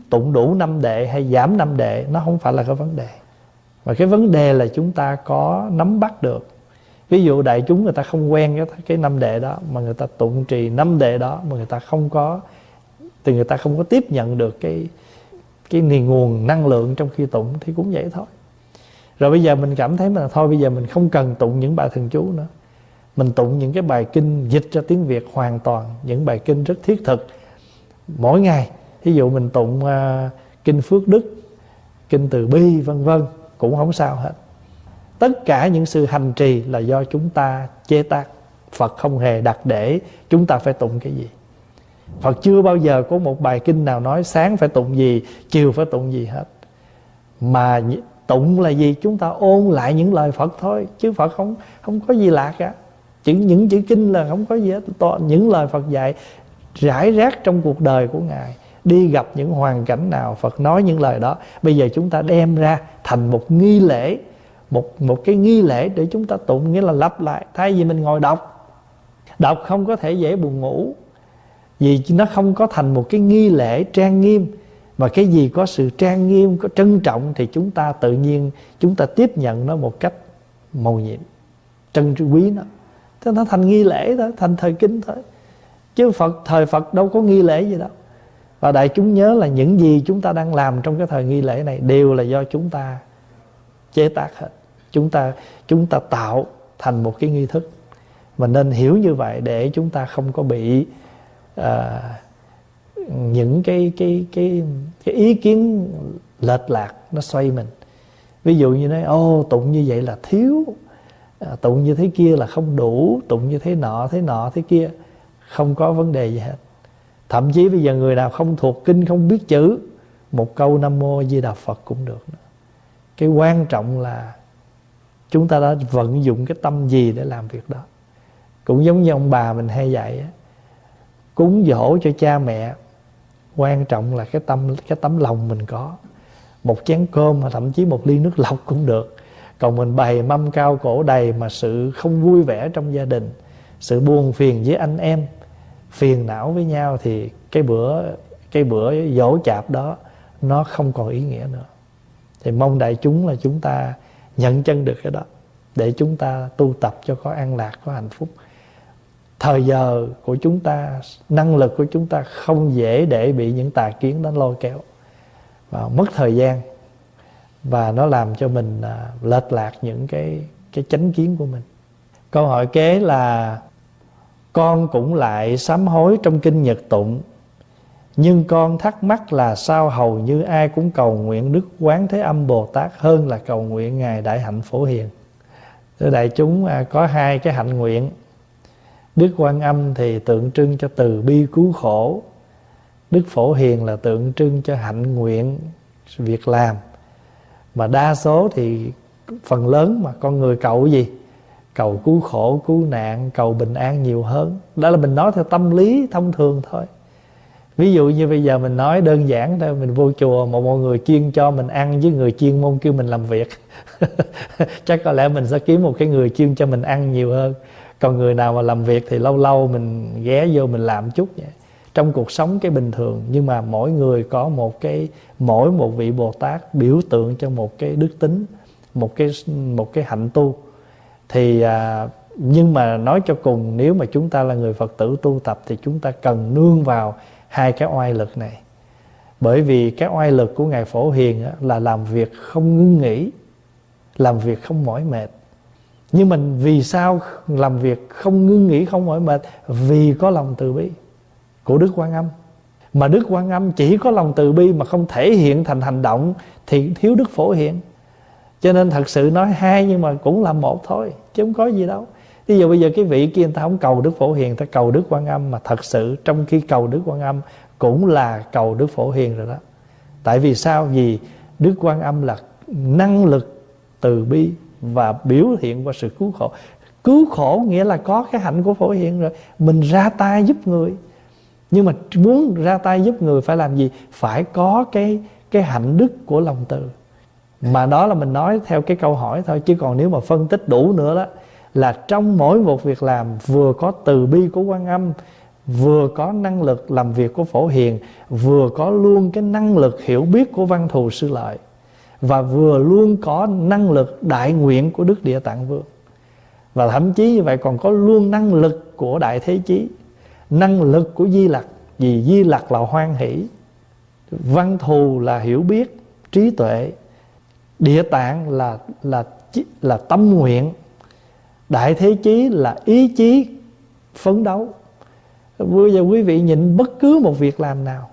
tụng đủ năm đệ hay giảm năm đệ, nó không phải là cái vấn đề. Mà cái vấn đề là chúng ta có nắm bắt được. Ví dụ đại chúng người ta không quen cái, cái năm đệ đó, mà người ta tụng trì năm đệ đó, mà người ta không có, thì người ta không có tiếp nhận được cái cái nguồn năng lượng trong khi tụng, thì cũng vậy thôi. Rồi bây giờ mình cảm thấy mà thôi, bây giờ mình không cần tụng những bài thần chú nữa, mình tụng những cái bài kinh dịch ra tiếng Việt hoàn toàn, những bài kinh rất thiết thực mỗi ngày. Ví dụ mình tụng uh, kinh Phước Đức, kinh Từ Bi vân vân, cũng không sao hết. Tất cả những sự hành trì là do chúng ta chế tác. Phật không hề đặt để chúng ta phải tụng cái gì. Phật chưa bao giờ có một bài kinh nào nói sáng phải tụng gì, chiều phải tụng gì hết. Mà tụng là gì? Chúng ta ôn lại những lời Phật thôi, chứ Phật không không có gì lạ cả. Chữ, những chữ kinh là không có gì hết. Những lời Phật dạy rải rác trong cuộc đời của Ngài. Đi gặp những hoàn cảnh nào Phật nói những lời đó. Bây giờ chúng ta đem ra thành một nghi lễ, Một, một cái nghi lễ để chúng ta tụng, nghĩa là lặp lại. Thay vì mình ngồi đọc, Đọc không có thể dễ buồn ngủ, vì nó không có thành một cái nghi lễ trang nghiêm. Mà cái gì có sự trang nghiêm, có trân trọng, thì chúng ta tự nhiên chúng ta tiếp nhận nó một cách mầu nhiệm, trân quý nó. Thế nó thành nghi lễ thôi, thành thời kinh thôi. Chứ Phật, thời Phật đâu có nghi lễ gì đâu. Và đại chúng nhớ là những gì chúng ta đang làm trong cái thời nghi lễ này đều là do chúng ta chế tác hết. Chúng ta chúng ta tạo thành một cái nghi thức. Mà nên hiểu như vậy để chúng ta không có bị uh, những cái, cái, cái, cái ý kiến lệch lạc nó xoay mình. Ví dụ như nói ô tụng như vậy là thiếu, à, tụng như thế kia là không đủ, tụng như thế nọ, thế nọ, thế kia. Không có vấn đề gì hết. Thậm chí bây giờ người nào không thuộc kinh, không biết chữ, một câu Nam Mô A Di Đà Phật cũng được. Cái quan trọng là chúng ta đã vận dụng cái tâm gì để làm việc đó. Cũng giống như ông bà mình hay dạy á, cúng dỗ cho cha mẹ, quan trọng là cái tâm, cái tấm lòng mình có. Một chén cơm hoặc thậm chí một ly nước lọc cũng được. Còn mình bày mâm cao cổ đầy mà sự không vui vẻ trong gia đình, sự buồn phiền với anh em, phiền não với nhau, thì cái bữa cái bữa dỗ chạp đó nó không còn ý nghĩa nữa. Thì mong đại chúng là chúng ta nhận chân được cái đó, để chúng ta tu tập cho có an lạc, có hạnh phúc. Thời giờ của chúng ta, năng lực của chúng ta không dễ để bị những tà kiến đó lôi kéo, và mất thời gian, và nó làm cho mình à, lệch lạc những cái, cái chánh kiến của mình. Câu hỏi kế là: con cũng lại sám hối trong kinh Nhật Tụng, nhưng con thắc mắc là sao hầu như ai cũng cầu nguyện Đức Quán Thế Âm Bồ Tát hơn là cầu nguyện Ngài Đại Hạnh Phổ Hiền. Thưa đại chúng, à, có hai cái hạnh nguyện. Đức Quan Âm thì tượng trưng cho từ bi cứu khổ, Đức Phổ Hiền là tượng trưng cho hạnh nguyện việc làm. Mà đa số thì phần lớn mà con người cầu gì? Cầu cứu khổ, cứu nạn, cầu bình an nhiều hơn. Đó là mình nói theo tâm lý thông thường thôi. Ví dụ như bây giờ mình nói đơn giản thôi, mình vô chùa mà mọi người chuyên cho mình ăn với người chuyên môn kêu mình làm việc chắc có lẽ mình sẽ kiếm một cái người chuyên cho mình ăn nhiều hơn. Còn người nào mà làm việc thì lâu lâu mình ghé vô mình làm chút vậy. Trong cuộc sống cái bình thường, nhưng mà mỗi người có một cái, mỗi một vị Bồ Tát biểu tượng cho một cái đức tính, một cái một cái hạnh tu. Thì à, nhưng mà nói cho cùng, nếu mà chúng ta là người Phật tử tu tập thì chúng ta cần nương vào hai cái oai lực này. Bởi vì cái oai lực của Ngài Phổ Hiền á, là làm việc không ngưng nghỉ, làm việc không mỏi mệt. Nhưng mình vì sao làm việc không ngưng nghỉ, không mỏi mệt? Vì có lòng từ bi của Đức Quan Âm. Mà Đức Quan Âm chỉ có lòng từ bi mà không thể hiện thành hành động thì thiếu Đức Phổ Hiền. Cho nên thật sự nói hai nhưng mà cũng là một thôi, chứ không có gì đâu. Ví dụ bây giờ cái vị kia người ta không cầu Đức Phổ Hiền, người ta cầu Đức Quan Âm, mà thật sự trong khi cầu Đức Quan Âm cũng là cầu Đức Phổ Hiền rồi đó. Tại vì sao? Vì Đức Quan Âm là năng lực từ bi và biểu hiện qua sự cứu khổ. Cứu khổ nghĩa là có cái hạnh của Phổ Hiền rồi. Mình ra tay giúp người, nhưng mà muốn ra tay giúp người phải làm gì? Phải có cái, cái hạnh đức của lòng từ. Mà đó là mình nói theo cái câu hỏi thôi. Chứ còn nếu mà phân tích đủ nữa đó, là trong mỗi một việc làm vừa có từ bi của Quan Âm, vừa có năng lực làm việc của Phổ Hiền, vừa có luôn cái năng lực hiểu biết của Văn Thù Sư Lợi, và vừa luôn có năng lực đại nguyện của Đức Địa Tạng Vương. Và thậm chí như vậy còn có luôn năng lực của Đại Thế Chí, năng lực của Di Lặc. Vì Di Lặc là hoan hỷ, Văn Thù là hiểu biết, trí tuệ, Địa Tạng là, là, là tâm nguyện, Đại Thế Chí là ý chí phấn đấu. Bây giờ quý vị nhìn bất cứ một việc làm nào,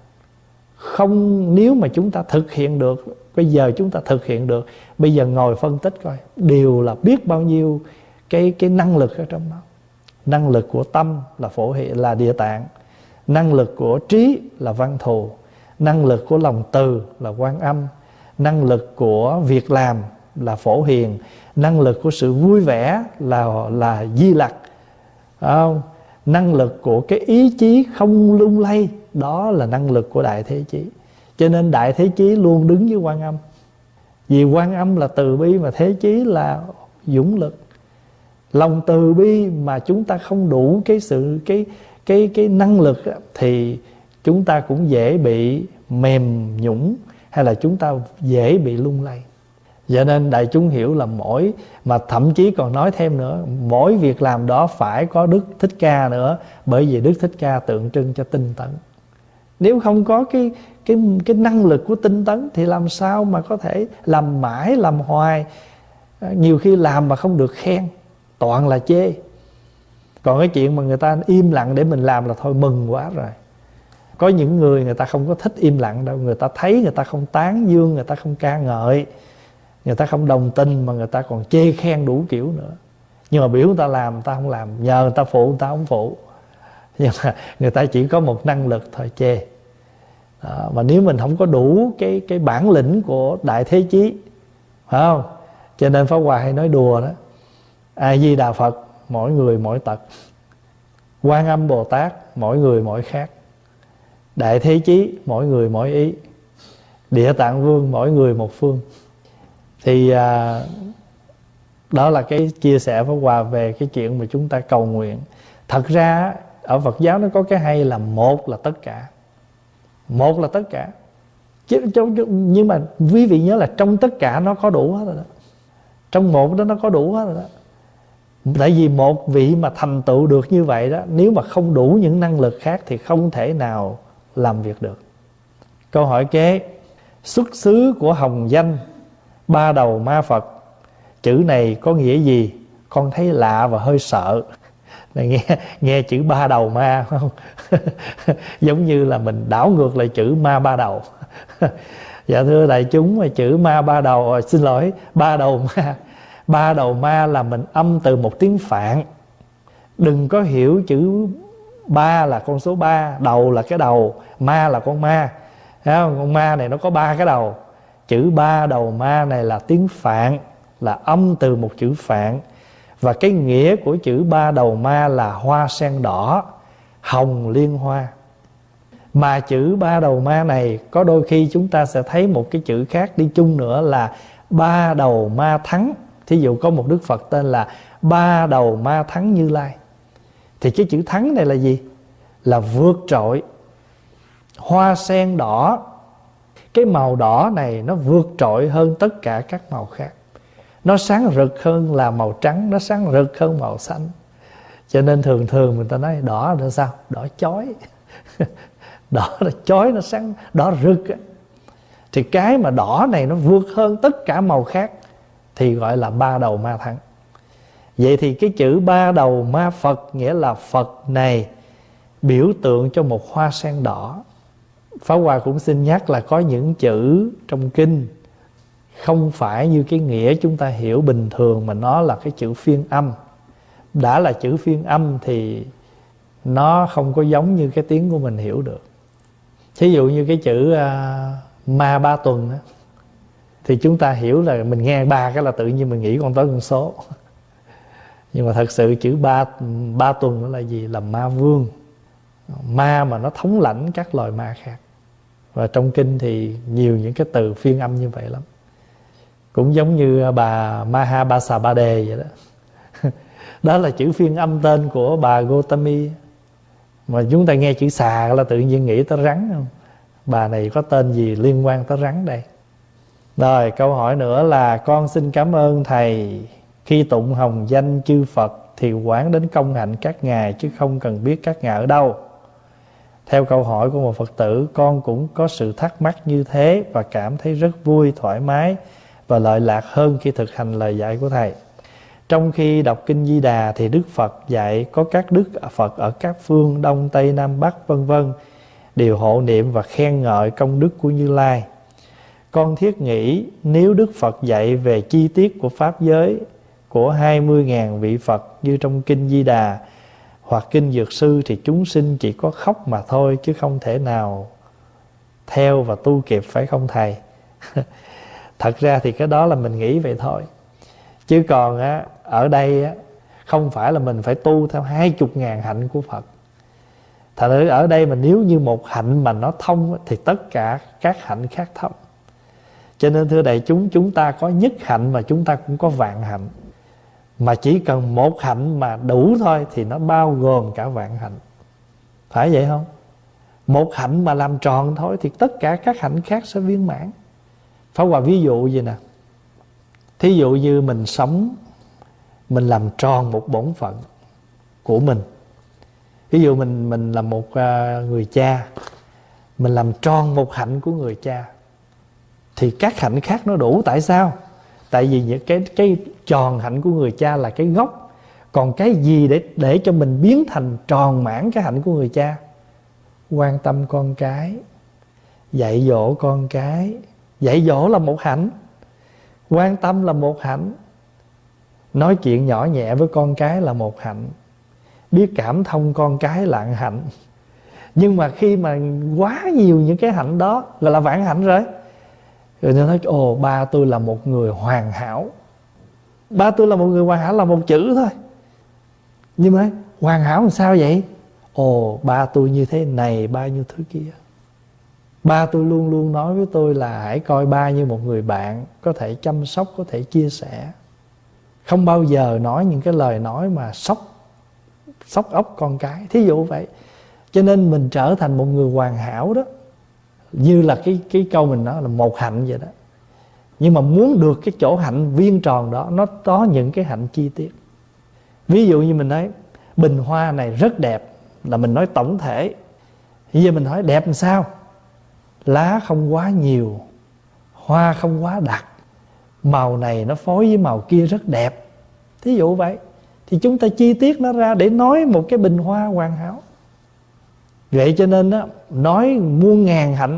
không, nếu mà chúng ta thực hiện được, bây giờ chúng ta thực hiện được, bây giờ ngồi phân tích coi, đều là biết bao nhiêu cái, cái năng lực ở trong đó. Năng lực của tâm là Phổ Hiền, là Địa Tạng, năng lực của trí là Văn Thù, năng lực của lòng từ là Quan Âm, năng lực của việc làm là Phổ Hiền, năng lực của sự vui vẻ là, là Di Lặc, không? Năng lực của cái ý chí không lung lay, đó là năng lực của Đại Thế Chí. Cho nên Đại Thế Chí luôn đứng với Quan Âm. Vì Quan Âm là từ bi, mà Thế Chí là dũng lực. Lòng từ bi mà chúng ta không đủ cái sự cái cái cái năng lực thì chúng ta cũng dễ bị mềm nhũn, hay là chúng ta dễ bị lung lay. Cho nên đại chúng hiểu là mỗi, mà thậm chí còn nói thêm nữa, mỗi việc làm đó phải có Đức Thích Ca nữa, bởi vì Đức Thích Ca tượng trưng cho tinh tấn. Nếu không có cái cái cái năng lực của tinh tấn thì làm sao mà có thể làm mãi làm hoài. Nhiều khi làm mà không được khen, toàn là chê. Còn cái chuyện mà người ta im lặng để mình làm là thôi mừng quá rồi. Có những người người ta không có thích im lặng đâu, người ta thấy người ta không tán dương, người ta không ca ngợi, người ta không đồng tình, mà người ta còn chê khen đủ kiểu nữa. Nhưng mà biểu người ta làm, người ta không làm, nhờ người ta phụ, người ta không phụ. Nhưng mà người ta chỉ có một năng lực thôi, chê. Đó, mà nếu mình không có đủ cái, cái bản lĩnh của Đại Thế Chí, phải không? Cho nên Pháp Hòa hay nói đùa đó, A Di Đà Phật mỗi người mỗi tật, Quan Âm Bồ Tát mỗi người mỗi khác, Đại Thế Chí mỗi người mỗi ý, Địa Tạng Vương mỗi người một phương. Thì à, đó là cái chia sẻ Pháp Hòa về cái chuyện mà chúng ta cầu nguyện. Thật ra ở Phật giáo nó có cái hay là một là tất cả. Một là tất cả. Chứ, nhưng mà quý vị nhớ là trong tất cả nó có đủ hết rồi đó. Trong một đó nó có đủ hết rồi đó. Tại vì một vị mà thành tựu được như vậy đó, nếu mà không đủ những năng lực khác thì không thể nào làm việc được. Câu hỏi kế: xuất xứ của hồng danh ba đầu ma Phật, chữ này có nghĩa gì? Con thấy lạ và hơi sợ. Này, nghe, nghe chữ ba đầu ma không? Giống như là mình đảo ngược lại chữ ma ba đầu. Dạ thưa đại chúng, mà chữ ma ba đầu, xin lỗi, ba đầu ma, ba đầu ma là mình âm từ một tiếng Phạn. Đừng có hiểu chữ ba là con số ba, đầu là cái đầu, ma là con ma. Thấy không? Con ma này nó có ba cái đầu. Chữ ba đầu ma này là tiếng Phạn, là âm từ một chữ Phạn. Và cái nghĩa của chữ ba đầu ma là hoa sen đỏ, hồng liên hoa. Mà chữ ba đầu ma này có đôi khi chúng ta sẽ thấy một cái chữ khác đi chung nữa là ba đầu ma thắng. Thí dụ có một Đức Phật tên là ba đầu ma thắng Như Lai. Thì cái chữ thắng này là gì? Là vượt trội. Hoa sen đỏ, cái màu đỏ này nó vượt trội hơn tất cả các màu khác. Nó sáng rực hơn là màu trắng, nó sáng rực hơn màu xanh. Cho nên thường thường người ta nói đỏ là sao? Đỏ chói. Đỏ là chói, nó sáng, đỏ rực. Thì cái mà đỏ này nó vượt hơn tất cả màu khác thì gọi là ba đầu ma thắng. Vậy thì cái chữ ba đầu ma Phật nghĩa là Phật này biểu tượng cho một hoa sen đỏ. Pháp Hòa cũng xin nhắc là có những chữ trong kinh không phải như cái nghĩa chúng ta hiểu bình thường, mà nó là cái chữ phiên âm. Đã là chữ phiên âm thì nó không có giống như cái tiếng của mình hiểu được. Thí dụ như cái chữ uh, ma ba tuần đó, thì chúng ta hiểu là mình nghe ba cái là tự nhiên mình nghĩ con tới con số. Nhưng mà thật sự chữ ba, ba tuần đó là gì? Là ma vương. Ma mà nó thống lãnh các loài ma khác. Và trong kinh thì nhiều những cái từ phiên âm như vậy lắm. Cũng giống như bà Mahabasabade vậy đó. Đó là chữ phiên âm tên của bà Gotami. Mà chúng ta nghe chữ xà là tự nhiên nghĩ tới rắn không? Bà này có tên gì liên quan tới rắn đây? Rồi câu hỏi nữa là: con xin cảm ơn thầy, khi tụng hồng danh chư Phật thì quán đến công hạnh các ngài, chứ không cần biết các ngài ở đâu. Theo câu hỏi của một Phật tử, con cũng có sự thắc mắc như thế và cảm thấy rất vui, thoải mái và lợi lạc hơn khi thực hành lời dạy của thầy. Trong khi đọc Kinh Di Đà thì Đức Phật dạy có các Đức Phật ở các phương Đông, Tây, Nam, Bắc vân vân đều hộ niệm và khen ngợi công đức của Như Lai. Con thiết nghĩ nếu Đức Phật dạy về chi tiết của Pháp giới của hai mươi nghìn vị Phật như trong Kinh Di Đà hoặc Kinh Dược Sư thì chúng sinh chỉ có khóc mà thôi, chứ không thể nào theo và tu kịp, phải không thầy? Thật ra thì cái đó là mình nghĩ vậy thôi. Chứ còn á, ở đây á, không phải là mình phải tu theo hai chục ngàn hạnh của Phật. Thật ra ở đây mà nếu như một hạnh mà nó thông thì tất cả các hạnh khác thông. Cho nên thưa đại chúng, chúng ta có nhất hạnh mà chúng ta cũng có vạn hạnh. Mà chỉ cần một hạnh mà đủ thôi thì nó bao gồm cả vạn hạnh. Phải vậy không? Một hạnh mà làm tròn thôi thì tất cả các hạnh khác sẽ viên mãn. Pháp Hòa ví dụ vậy nè. Thí dụ như mình sống, mình làm tròn một bổn phận của mình. Ví dụ mình mình là một người cha, mình làm tròn một hạnh của người cha thì các hạnh khác nó đủ. Tại sao? Tại vì những cái cái tròn hạnh của người cha là cái gốc. Còn cái gì để để cho mình biến thành tròn mãn cái hạnh của người cha? Quan tâm con cái, dạy dỗ con cái. Dạy dỗ là một hạnh, quan tâm là một hạnh, nói chuyện nhỏ nhẹ với con cái là một hạnh, biết cảm thông con cái là một hạnh. Nhưng mà khi mà quá nhiều những cái hạnh đó gọi là vạn hạnh rồi. Rồi nó nói ồ, ba tôi là một người hoàn hảo. Ba tôi là một người hoàn hảo là một chữ thôi. Nhưng mà hoàn hảo làm sao vậy? Ồ, ba tôi như thế này, ba như thứ kia. Ba tôi luôn luôn nói với tôi là hãy coi ba như một người bạn, có thể chăm sóc, có thể chia sẻ. Không bao giờ nói những cái lời nói mà sốc sốc ốc con cái. Thí dụ vậy. Cho nên mình trở thành một người hoàn hảo đó, như là cái, cái câu mình nói là một hạnh vậy đó. Nhưng mà muốn được cái chỗ hạnh viên tròn đó, nó có những cái hạnh chi tiết. Ví dụ như mình nói bình hoa này rất đẹp, là mình nói tổng thể. Bây giờ mình nói đẹp làm sao? Lá không quá nhiều, hoa không quá đặc, màu này nó phối với màu kia rất đẹp. Thí dụ vậy. Thì chúng ta chi tiết nó ra để nói một cái bình hoa hoàn hảo. Vậy cho nên đó, nói muôn ngàn hạnh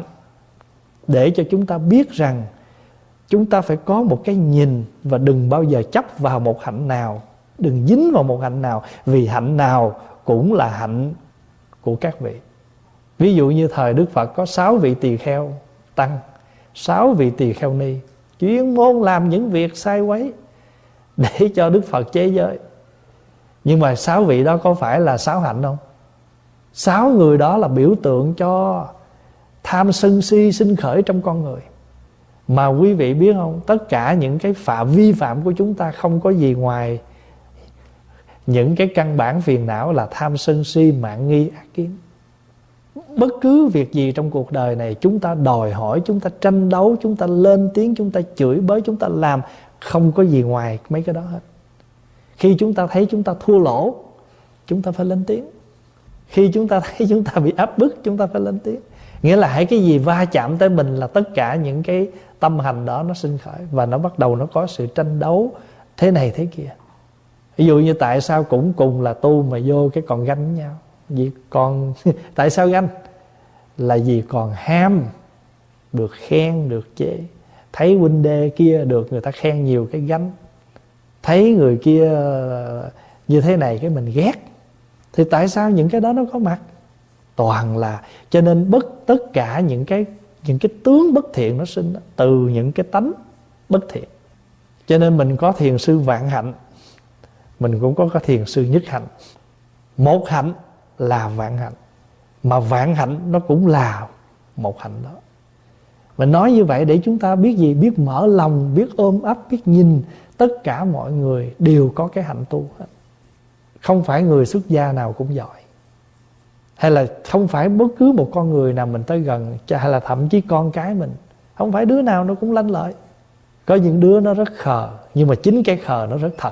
để cho chúng ta biết rằng chúng ta phải có một cái nhìn và đừng bao giờ chấp vào một hạnh nào, đừng dính vào một hạnh nào, vì hạnh nào cũng là hạnh của các vị. Ví dụ như thời Đức Phật có sáu vị tỳ kheo tăng, sáu vị tỳ kheo ni chuyên môn làm những việc sai quấy để cho Đức Phật chế giới. Nhưng mà sáu vị đó có phải là sáu hạnh không? Sáu người đó là biểu tượng cho tham sân si sinh khởi trong con người. Mà quý vị biết không, tất cả những cái phạm vi phạm của chúng ta không có gì ngoài những cái căn bản phiền não là tham sân si, mạn nghi, ác kiến. Bất cứ việc gì trong cuộc đời này chúng ta đòi hỏi, chúng ta tranh đấu, chúng ta lên tiếng, chúng ta chửi bới, chúng ta làm, không có gì ngoài mấy cái đó hết. Khi chúng ta thấy chúng ta thua lỗ, chúng ta phải lên tiếng. Khi chúng ta thấy chúng ta bị áp bức, chúng ta phải lên tiếng. Nghĩa là hãy cái gì va chạm tới mình là tất cả những cái tâm hành đó nó sinh khởi, và nó bắt đầu nó có sự tranh đấu thế này thế kia. Ví dụ như tại sao cũng cùng là tu mà vô cái còn ganh với nhau? Vì còn tại sao ganh? Là vì còn ham được khen, được chê. Thấy huynh đệ kia được người ta khen nhiều cái ganh, thấy người kia như thế này cái mình ghét. Thì tại sao những cái đó nó có mặt? Toàn là cho nên bất tất cả những cái những cái tướng bất thiện nó sinh từ những cái tánh bất thiện. Cho nên mình có thiền sư vạn hạnh, mình cũng có cái thiền sư nhất hạnh. Một hạnh là vạn hạnh, mà vạn hạnh nó cũng là một hạnh đó. Mình nói như vậy để chúng ta biết gì? Biết mở lòng, biết ôm ấp, biết nhìn. Tất cả mọi người đều có cái hạnh tu hết. Không phải người xuất gia nào cũng giỏi. Hay là không phải bất cứ một con người nào mình tới gần, hay là thậm chí con cái mình, không phải đứa nào nó cũng lanh lợi. Có những đứa nó rất khờ, nhưng mà chính cái khờ nó rất thật.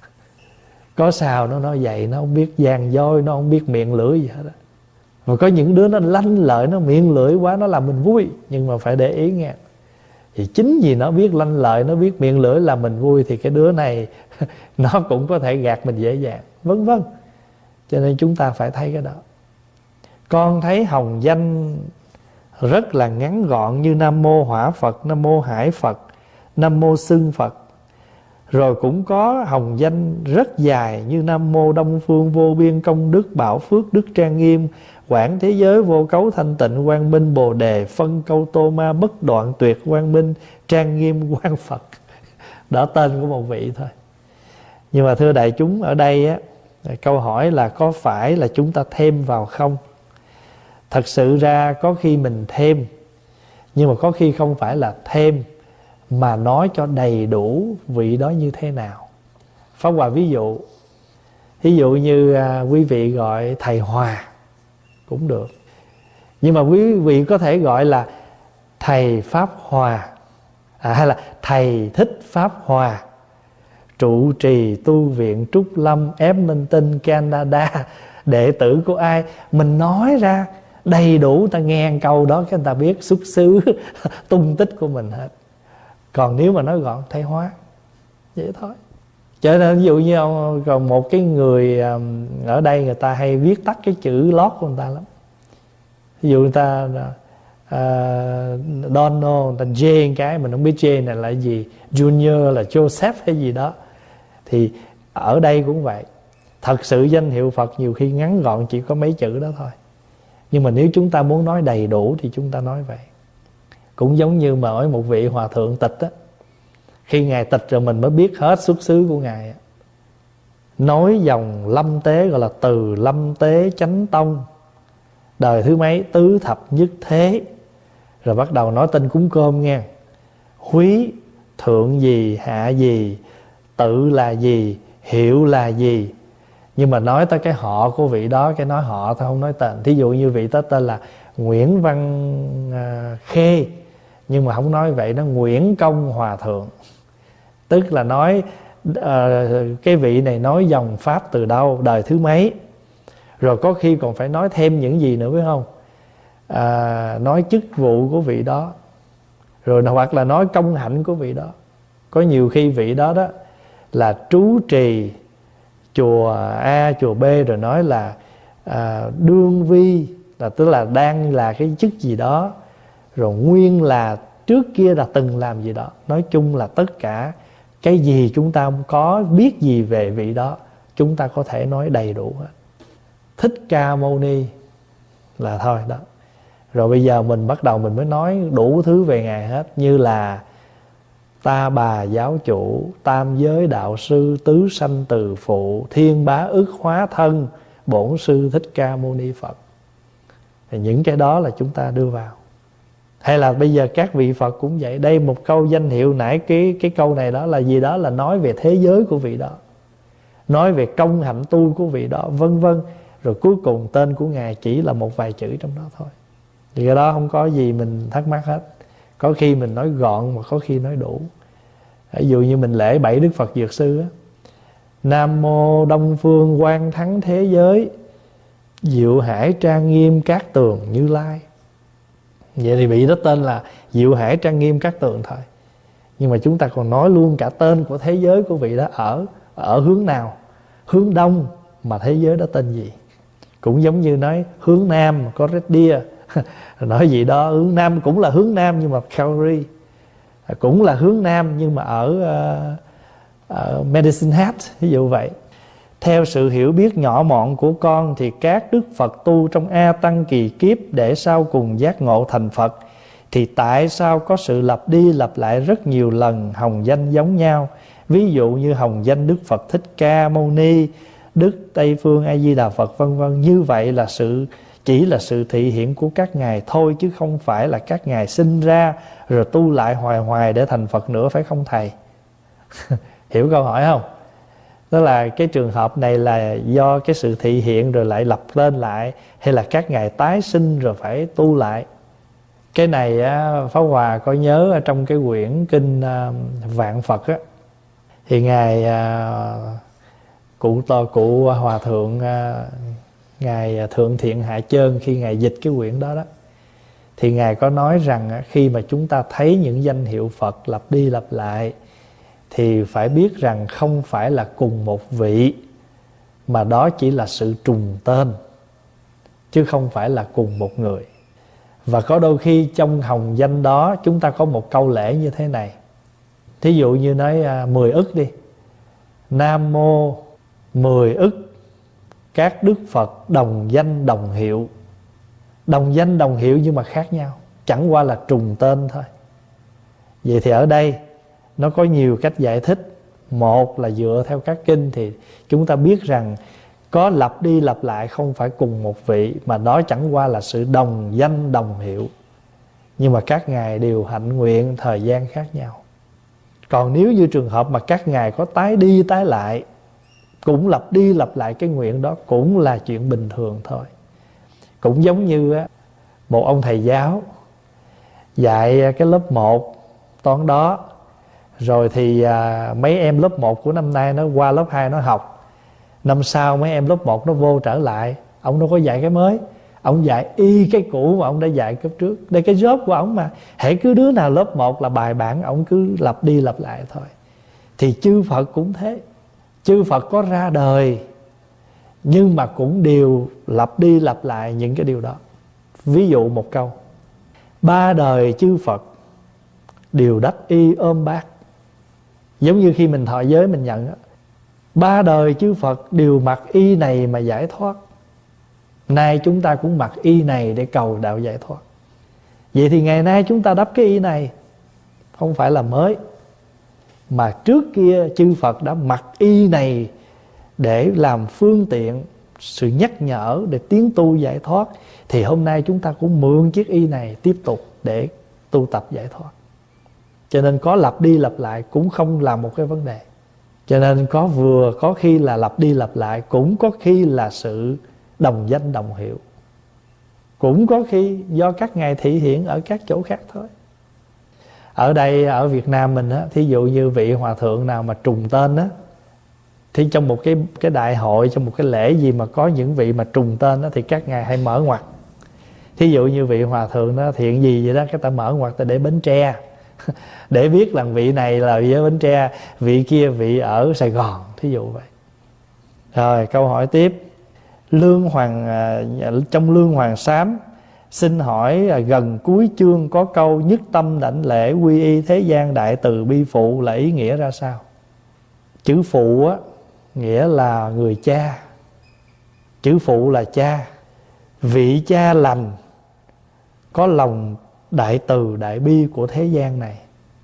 Có sao nó nói vậy, nó không biết giang dối, nó không biết miệng lưỡi gì hết á. Và có những đứa nó lanh lợi, nó miệng lưỡi quá, nó làm mình vui. Nhưng mà phải để ý nghe, thì chính vì nó biết lanh lợi, nó biết miệng lưỡi làm mình vui, thì cái đứa này nó cũng có thể gạt mình dễ dàng, vân vân. Cho nên chúng ta phải thấy cái đó. Con thấy hồng danh rất là ngắn gọn, như Nam Mô Hỏa Phật, Nam Mô Hải Phật, Nam Mô Xưng Phật. Rồi cũng có hồng danh rất dài, như Nam Mô Đông Phương Vô Biên Công Đức Bảo Phước Đức Trang Nghiêm, Quảng Thế Giới Vô Cấu Thanh Tịnh Quang Minh Bồ Đề, Phân Câu Tô Ma Bất Đoạn Tuyệt Quang Minh Trang Nghiêm Quang Phật. Đó tên của một vị thôi. Nhưng mà thưa đại chúng, ở đây á, câu hỏi là có phải là chúng ta thêm vào không? Thật sự ra có khi mình thêm, nhưng mà có khi không phải là thêm, mà nói cho đầy đủ vị đó như thế nào. Pháp Hòa ví dụ, ví dụ như à, quý vị gọi thầy Hòa cũng được, nhưng mà quý vị có thể gọi là thầy Pháp Hòa, à, hay là thầy Thích Pháp Hòa, trụ trì tu viện Trúc Lâm, Edmonton, Canada, đệ tử của ai. Mình nói ra đầy đủ, ta nghe câu đó cái người ta biết xuất xứ tung tích của mình hết. Còn nếu mà nói gọn, thầy Hóa, vậy thôi. Cho nên ví dụ như ông, còn một cái người ở đây người ta hay viết tắt cái chữ lót của người ta lắm. Ví dụ người ta uh, Donald, người ta J cái mình không biết J này là gì, Junior là Joseph hay gì đó. Thì ở đây cũng vậy. Thật sự danh hiệu Phật nhiều khi ngắn gọn chỉ có mấy chữ đó thôi. Nhưng mà nếu chúng ta muốn nói đầy đủ thì chúng ta nói vậy. Cũng giống như mà ở một vị hòa thượng tịch á, khi Ngài tịch rồi mình mới biết hết xuất xứ của Ngài á. Nói dòng Lâm Tế gọi là từ Lâm Tế Chánh Tông, đời thứ mấy, tứ thập nhất thế. Rồi bắt đầu nói tên cúng cơm nghe. Húy, thượng gì, hạ gì, tự là gì, hiệu là gì. Nhưng mà nói tới cái họ của vị đó, cái nói họ thôi, không nói tên. Thí dụ như vị đó tên là Nguyễn Văn à, Khê, nhưng mà không nói vậy, nó Nguyễn Công Hòa Thượng. Tức là nói à, cái vị này nói dòng Pháp từ đâu, đời thứ mấy. Rồi có khi còn phải nói thêm những gì nữa biết không? À, nói chức vụ của vị đó, rồi hoặc là nói công hạnh của vị đó. Có nhiều khi vị đó đó là trú trì chùa A, chùa B, rồi nói là à, đương vi, là tức là đang là cái chức gì đó, rồi nguyên là trước kia là từng làm gì đó. Nói chung là tất cả cái gì chúng ta có biết gì về vị đó, chúng ta có thể nói đầy đủ hết. Thích Ca Mâu Ni là thôi đó. Rồi bây giờ mình bắt đầu mình mới nói đủ thứ về Ngài hết, như là Ta Bà Giáo Chủ, Tam Giới Đạo Sư, Tứ Sanh Từ Phụ, Thiên Bá Ức Hóa Thân, Bổn Sư Thích Ca Mâu Ni Phật. Thì những cái đó là chúng ta đưa vào. Hay là bây giờ các vị Phật cũng vậy. Đây một câu danh hiệu, nãy cái, cái câu này đó là gì đó, là nói về thế giới của vị đó, nói về công hạnh tu của vị đó, vân vân. Rồi cuối cùng tên của Ngài chỉ là một vài chữ trong đó thôi. Thì cái đó không có gì mình thắc mắc hết. Có khi mình nói gọn mà có khi nói đủ. Ví dụ như mình lễ bảy Đức Phật Dược Sư á, Nam Mô Đông Phương Quang Thắng Thế Giới, Diệu Hải Trang Nghiêm Cát Tường Như Lai. Vậy thì vị đó tên là Diệu Hải Trang Nghiêm Cát Tường thôi. Nhưng mà chúng ta còn nói luôn cả tên của thế giới của vị đó ở ở hướng nào. Hướng Đông mà thế giới đó tên gì. Cũng giống như nói hướng Nam có Red Deer, nói gì đó hướng Nam cũng là hướng Nam nhưng mà Calgary, cũng là hướng Nam nhưng mà ở, uh, ở Medicine Hat, ví dụ vậy. Theo sự hiểu biết nhỏ mọn của con thì các đức Phật tu trong A Tăng kỳ kiếp để sau cùng giác ngộ thành Phật, thì tại sao có sự lặp đi lặp lại rất nhiều lần hồng danh giống nhau? Ví dụ như hồng danh Đức Phật Thích Ca Mâu Ni, Đức Tây Phương A Di Đà Phật vân vân. Như vậy là sự chỉ là sự thị hiện của các ngài thôi, chứ không phải là các ngài sinh ra rồi tu lại hoài hoài để thành Phật nữa, phải không thầy? Hiểu câu hỏi không? Đó là cái trường hợp này là do cái sự thị hiện rồi lại lập lên lại, hay là các ngài tái sinh rồi phải tu lại. Cái này á, Pháp Hòa có nhớ ở trong cái quyển kinh uh, Vạn Phật á, thì ngài uh, cụ to cụ hòa thượng uh, ngài Thượng Thiện Hạ Chơn, khi ngài dịch cái quyển đó đó, thì ngài có nói rằng uh, khi mà chúng ta thấy những danh hiệu Phật lặp đi lặp lại, thì phải biết rằng không phải là cùng một vị, mà đó chỉ là sự trùng tên, chứ không phải là cùng một người. Và có đôi khi trong hồng danh đó chúng ta có một câu lễ như thế này. Thí dụ như nói à, mười ức đi. Nam mô mười ức các đức Phật đồng danh đồng hiệu. Đồng danh đồng hiệu nhưng mà khác nhau, chẳng qua là trùng tên thôi. Vậy thì ở đây nó có nhiều cách giải thích. Một là dựa theo các kinh thì chúng ta biết rằng có lặp đi lặp lại không phải cùng một vị, mà đó chẳng qua là sự đồng danh đồng hiệu. Nhưng mà các ngài đều hạnh nguyện thời gian khác nhau. Còn nếu như trường hợp mà các ngài có tái đi tái lại, cũng lặp đi lặp lại cái nguyện đó, cũng là chuyện bình thường thôi. Cũng giống như á, một ông thầy giáo dạy cái lớp một toán đó, rồi thì à, mấy em lớp một của năm nay nó qua lớp hai nó học. Năm sau mấy em lớp một nó vô trở lại, ông đâu có dạy cái mới, ông dạy y cái cũ mà ông đã dạy cấp trước. Đây cái job của ông mà. Hễ cứ đứa nào lớp một là bài bản, ông cứ lặp đi lặp lại thôi. Thì chư Phật cũng thế. Chư Phật có ra đời, nhưng mà cũng đều lặp đi lặp lại những cái điều đó. Ví dụ một câu: ba đời chư Phật đều đắc y ôm bát. Giống như khi mình thọ giới mình nhận đó, ba đời chư Phật đều mặc y này mà giải thoát. Nay chúng ta cũng mặc y này để cầu đạo giải thoát. Vậy thì ngày nay chúng ta đắp cái y này không phải là mới, mà trước kia chư Phật đã mặc y này để làm phương tiện sự nhắc nhở để tiến tu giải thoát. Thì hôm nay chúng ta cũng mượn chiếc y này tiếp tục để tu tập giải thoát. Cho nên có lặp đi lặp lại cũng không là một cái vấn đề. Cho nên có vừa có khi là lặp đi lặp lại, cũng có khi là sự đồng danh đồng hiệu, cũng có khi do các ngài thị hiện ở các chỗ khác thôi. Ở đây ở Việt Nam mình á, thí dụ như vị hòa thượng nào mà trùng tên á, thì trong một cái cái đại hội, trong một cái lễ gì mà có những vị mà trùng tên á, thì các ngài hay mở ngoặt. Thí dụ như vị hòa thượng đó thiện gì vậy đó, cái ta mở ngoặt ta để Bến Tre để biết là vị này là vị ở Bến Tre, vị kia vị ở Sài Gòn, thí dụ vậy. Rồi câu hỏi tiếp. Lương Hoàng trong Lương Hoàng Sám xin hỏi gần cuối chương có câu nhất tâm đảnh lễ quy y thế gian đại từ bi phụ là ý nghĩa ra sao? Chữ phụ á nghĩa là người cha. Chữ phụ là cha. Vị cha lành có lòng đại từ đại bi của thế gian này.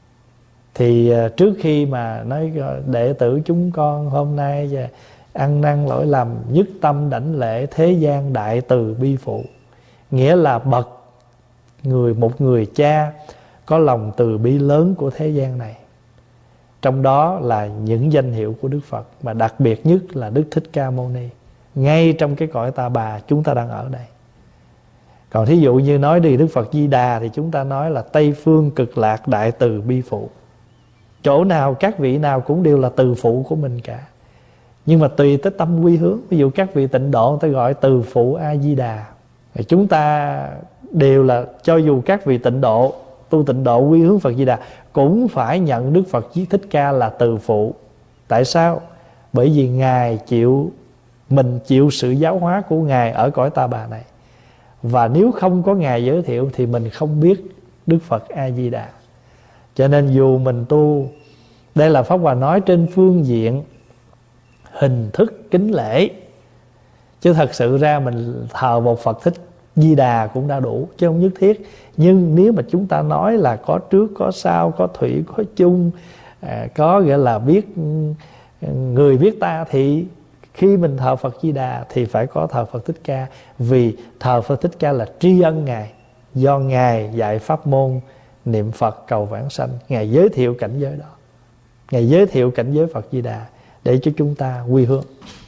Thì trước khi mà nói đệ tử chúng con hôm nay ăn năn lỗi lầm, nhất tâm đảnh lễ thế gian đại từ bi phụ, nghĩa là bậc người một người cha có lòng từ bi lớn của thế gian này. Trong đó là những danh hiệu của Đức Phật, mà đặc biệt nhất là Đức Thích Ca Mâu Ni, ngay trong cái cõi Ta Bà chúng ta đang ở đây. Còn thí dụ như nói đi Đức Phật Di Đà thì chúng ta nói là Tây Phương Cực Lạc đại từ bi phụ. Chỗ nào các vị nào cũng đều là từ phụ của mình cả, nhưng mà tùy tới tâm quy hướng. Ví dụ các vị tịnh độ người ta gọi từ phụ A Di Đà. Chúng ta đều là, cho dù các vị tịnh độ tu tịnh độ quy hướng Phật Di Đà, cũng phải nhận Đức Phật Thích Ca là từ phụ. Tại sao? Bởi vì Ngài chịu, mình chịu sự giáo hóa của Ngài ở cõi Ta Bà này. Và nếu không có Ngài giới thiệu thì mình không biết Đức Phật A Di Đà. Cho nên dù mình tu, đây là Pháp Hòa nói trên phương diện hình thức kính lễ, chứ thật sự ra mình thờ một Phật Thích Di Đà cũng đã đủ, chứ không nhất thiết. Nhưng nếu mà chúng ta nói là có trước có sau, có thủy có chung, à, có nghĩa là biết người biết ta, thì khi mình thờ Phật Di Đà thì phải có thờ Phật Thích Ca. Vì thờ Phật Thích Ca là tri ân Ngài, do Ngài dạy pháp môn niệm Phật cầu vãng sanh, Ngài giới thiệu cảnh giới đó, Ngài giới thiệu cảnh giới Phật Di Đà để cho chúng ta quy hướng.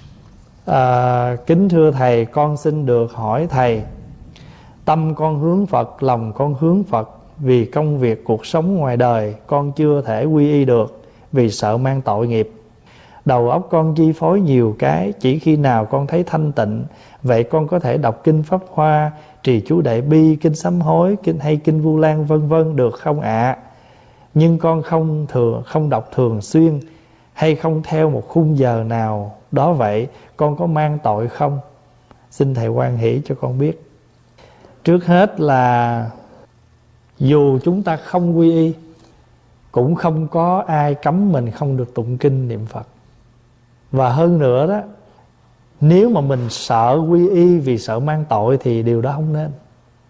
À, kính thưa Thầy, con xin được hỏi Thầy, tâm con hướng Phật, lòng con hướng Phật, vì công việc cuộc sống ngoài đời con chưa thể quy y được vì sợ mang tội nghiệp. Đầu óc con chi phối nhiều cái, chỉ khi nào con thấy thanh tịnh. Vậy con có thể đọc kinh Pháp Hoa, trì chú Đại Bi, kinh Sám Hối, kinh hay kinh Vu Lan vân vân được không ạ? À? Nhưng con không thường không đọc thường xuyên hay không theo một khung giờ nào đó, vậy con có mang tội không? Xin Thầy hoan hỷ cho con biết. Trước hết là dù chúng ta không quy y, cũng không có ai cấm mình không được tụng kinh niệm Phật. Và hơn nữa đó, nếu mà mình sợ quy y vì sợ mang tội thì điều đó không nên.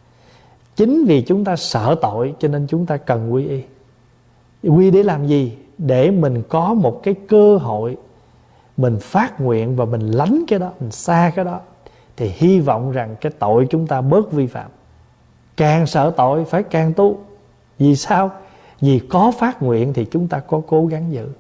Chính vì chúng ta sợ tội cho nên chúng ta cần quy y. Quy để làm gì? Để mình có một cái cơ hội mình phát nguyện và mình lánh cái đó, mình xa cái đó, thì hy vọng rằng cái tội chúng ta bớt vi phạm. Càng sợ tội phải càng tu. Vì sao? Vì có phát nguyện thì chúng ta có cố gắng giữ.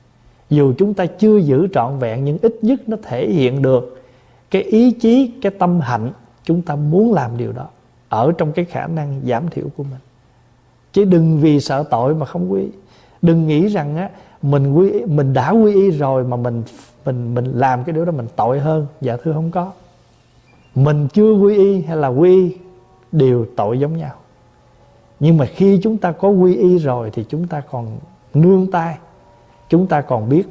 Dù chúng ta chưa giữ trọn vẹn, nhưng ít nhất nó thể hiện được cái ý chí, cái tâm hạnh chúng ta muốn làm điều đó ở trong cái khả năng giảm thiểu của mình. Chứ đừng vì sợ tội mà không quy. Đừng nghĩ rằng á mình quy mình đã quy y rồi mà mình mình mình làm cái điều đó mình tội hơn. Dạ thưa, không có. Mình chưa quy y hay là quy y đều tội giống nhau. Nhưng mà khi chúng ta có quy y rồi thì chúng ta còn nương tay, chúng ta còn biết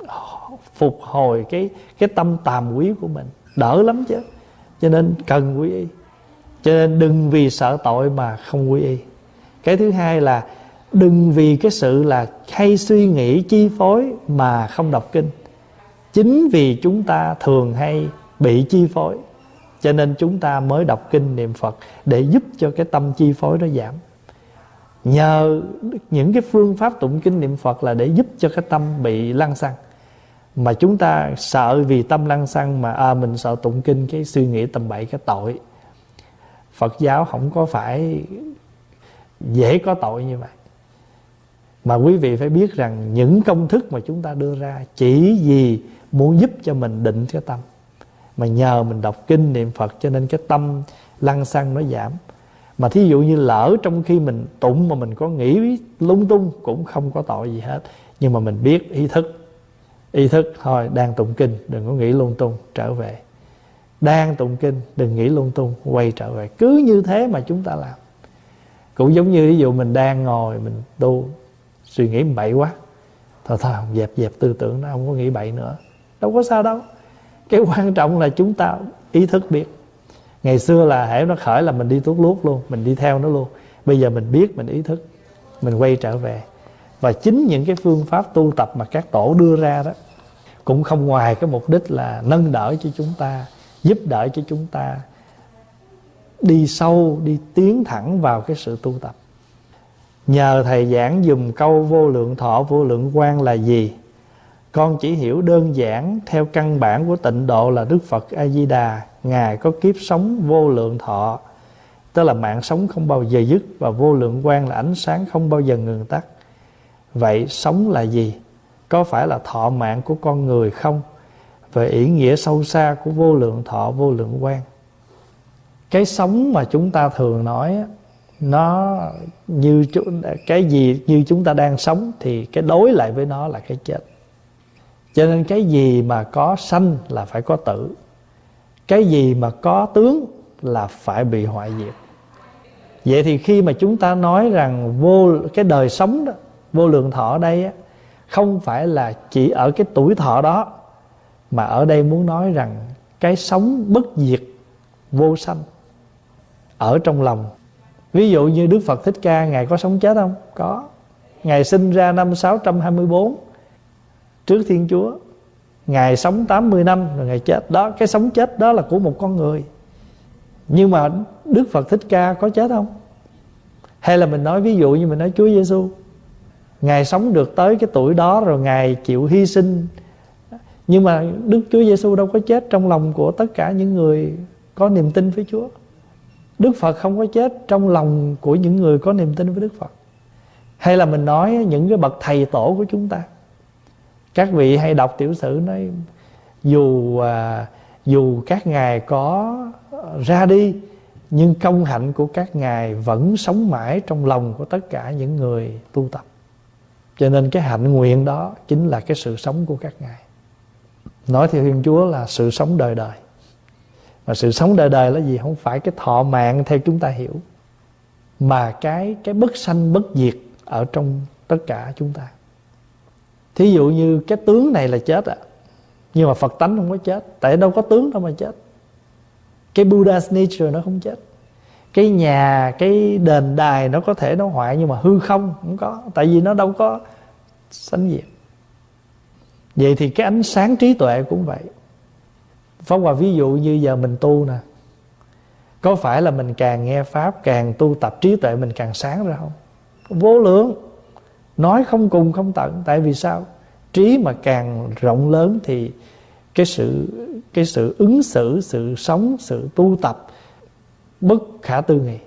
phục hồi cái cái tâm tàm quý của mình, đỡ lắm chứ. Cho nên cần quy y. Cho nên đừng vì sợ tội mà không quy y. Cái thứ hai là đừng vì cái sự là hay suy nghĩ chi phối mà không đọc kinh. Chính vì chúng ta thường hay bị chi phối, cho nên chúng ta mới đọc kinh niệm Phật để giúp cho cái tâm chi phối đó giảm. Nhờ những cái phương pháp tụng kinh niệm Phật là để giúp cho cái tâm bị lăng xăng. Mà chúng ta sợ vì tâm lăng xăng mà à, mình sợ tụng kinh cái suy nghĩ tầm bậy cái tội. Phật giáo không có phải dễ có tội như vậy. Mà quý vị phải biết rằng những công thức mà chúng ta đưa ra chỉ vì muốn giúp cho mình định cái tâm. Mà nhờ mình đọc kinh niệm Phật cho nên cái tâm lăng xăng nó giảm. Mà thí dụ như lỡ trong khi mình tụng mà mình có nghĩ lung tung cũng không có tội gì hết. Nhưng mà mình biết ý thức, ý thức thôi, đang tụng kinh đừng có nghĩ lung tung, trở về. Đang tụng kinh đừng nghĩ lung tung, quay trở về. Cứ như thế mà chúng ta làm. Cũng giống như ví dụ mình đang ngồi mình tu, suy nghĩ bậy quá, thôi thôi dẹp dẹp tư tưởng nó, không có nghĩ bậy nữa, đâu có sao đâu. Cái quan trọng là chúng ta ý thức biết. Ngày xưa là hễ nó khởi là mình đi tuốt luốt luôn, mình đi theo nó luôn. Bây giờ mình biết, mình ý thức, mình quay trở về. Và chính những cái phương pháp tu tập mà các tổ đưa ra đó cũng không ngoài cái mục đích là nâng đỡ cho chúng ta, giúp đỡ cho chúng ta đi sâu, đi tiến thẳng vào cái sự tu tập. Nhờ Thầy giảng dùm câu vô lượng thọ vô lượng quang là gì? Con chỉ hiểu đơn giản theo căn bản của tịnh độ là Đức Phật A-di-đà, Ngài có kiếp sống vô lượng thọ, tức là mạng sống không bao giờ dứt, và vô lượng quang là ánh sáng không bao giờ ngừng tắt. Vậy sống là gì? Có phải là thọ mạng của con người không? Về ý nghĩa sâu xa của vô lượng thọ vô lượng quang. Cái sống mà chúng ta thường nói nó như cái gì như chúng ta đang sống thì cái đối lại với nó là cái chết. Cho nên cái gì mà có sanh là phải có tử, cái gì mà có tướng là phải bị hoại diệt. Vậy thì khi mà chúng ta nói rằng vô cái đời sống đó, vô lượng thọ ở đây á, không phải là chỉ ở cái tuổi thọ đó, mà ở đây muốn nói rằng cái sống bất diệt vô sanh ở trong lòng. Ví dụ như Đức Phật Thích Ca, Ngài có sống chết không? Có. Ngài sinh ra năm sáu trăm hai mươi bốn trước Thiên Chúa, Ngài sống tám mươi năm rồi Ngài chết. Đó, cái sống chết đó là của một con người. Nhưng mà Đức Phật Thích Ca có chết không? Hay là mình nói ví dụ như mình nói Chúa Giêsu, Ngài sống được tới cái tuổi đó rồi Ngài chịu hy sinh. Nhưng mà Đức Chúa Giêsu đâu có chết trong lòng của tất cả những người có niềm tin với Chúa. Đức Phật không có chết trong lòng của những người có niềm tin với Đức Phật. Hay là mình nói những cái bậc thầy tổ của chúng ta, Các vị hay đọc tiểu sử nói dù à, dù các ngài có ra đi, nhưng công hạnh của các ngài vẫn sống mãi trong lòng của tất cả những người tu tập. Cho nên cái hạnh nguyện đó chính là cái sự sống của các ngài. Nói theo Thiên Chúa là sự sống đời đời. Mà sự sống đời đời là gì? Không phải cái thọ mạng theo chúng ta hiểu, mà cái cái bất sanh bất diệt ở trong tất cả chúng ta. Thí dụ như cái tướng này là chết ạ, nhưng mà Phật tánh không có chết. Tại đâu có tướng đâu mà chết. Cái Buddha's nature nó không chết. Cái nhà, cái đền đài nó có thể nó hoại, nhưng mà hư không không có. Tại vì nó đâu có sanh diệt. Vậy thì cái ánh sáng trí tuệ cũng vậy. Pháp Hòa ví dụ như giờ mình tu nè, có phải là mình càng nghe Pháp, càng tu tập trí tuệ mình càng sáng ra không? Vô lượng, nói không cùng không tận. Tại vì sao? Trí mà càng rộng lớn thì cái sự, cái sự ứng xử, sự sống, sự tu tập bất khả tư nghị.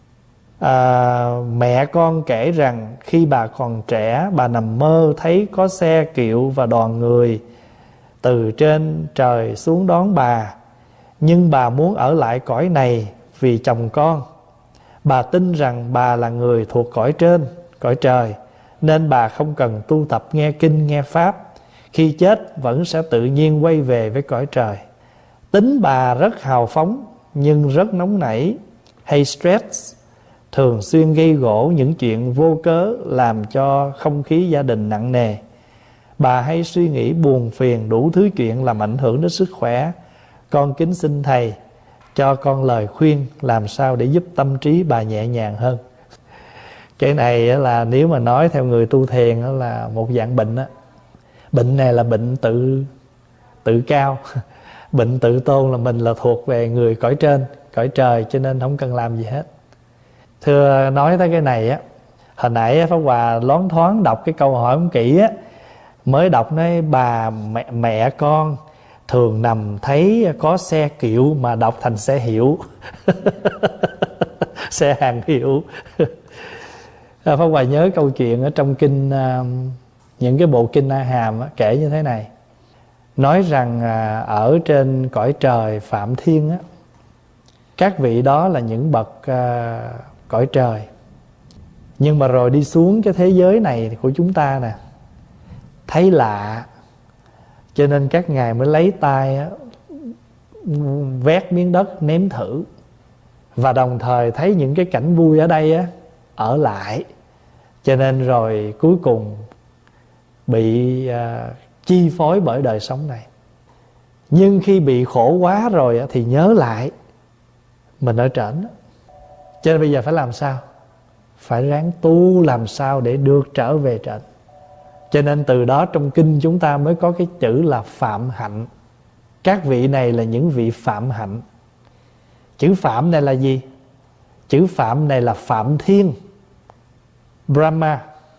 à, Mẹ con kể rằng khi bà còn trẻ, bà nằm mơ thấy có xe kiệu và đoàn người từ trên trời xuống đón bà. Nhưng bà muốn ở lại cõi này vì chồng con. Bà tin rằng bà là người thuộc cõi trên, cõi trời, nên bà không cần tu tập nghe kinh, nghe Pháp. Khi chết vẫn sẽ tự nhiên quay về với cõi trời. Tính bà rất hào phóng nhưng rất nóng nảy, hay stress, thường xuyên gây gổ những chuyện vô cớ, làm cho không khí gia đình nặng nề. Bà hay suy nghĩ buồn phiền đủ thứ chuyện làm ảnh hưởng đến sức khỏe. Con kính xin Thầy cho con lời khuyên làm sao để giúp tâm trí bà nhẹ nhàng hơn. Cái này là nếu mà nói theo người tu thiền là một dạng bệnh á. Bệnh này là bệnh tự tự cao. Bệnh tự tôn là mình là thuộc về người cõi trên, cõi trời, cho nên không cần làm gì hết. Thưa nói tới cái này á, hồi nãy Pháp Hòa loáng thoáng đọc cái câu hỏi không kỹ á, mới đọc nói bà mẹ, mẹ con thường nằm thấy có xe kiệu mà đọc thành xe hiệu. Xe hàng hiệu. Pháp Hòa nhớ câu chuyện ở trong kinh, những cái bộ kinh A Hàm á, kể như thế này. Nói rằng ở trên cõi trời Phạm Thiên á, các vị đó là những bậc uh, cõi trời. Nhưng mà rồi đi xuống cái thế giới này của chúng ta nè, thấy lạ, cho nên các ngài mới lấy tay á, vét miếng đất ném thử. Và đồng thời thấy những cái cảnh vui ở đây á, ở lại. Cho nên rồi cuối cùng bị uh, chi phối bởi đời sống này. Nhưng khi bị khổ quá rồi á, thì nhớ lại mình ở trển. Cho nên bây giờ phải làm sao? Phải ráng tu làm sao để được trở về trển. Cho nên từ đó trong kinh chúng ta mới có cái chữ là phạm hạnh. Các vị này là những vị phạm hạnh. Chữ phạm này là gì? Chữ phạm này là Phạm Thiên, Brahma.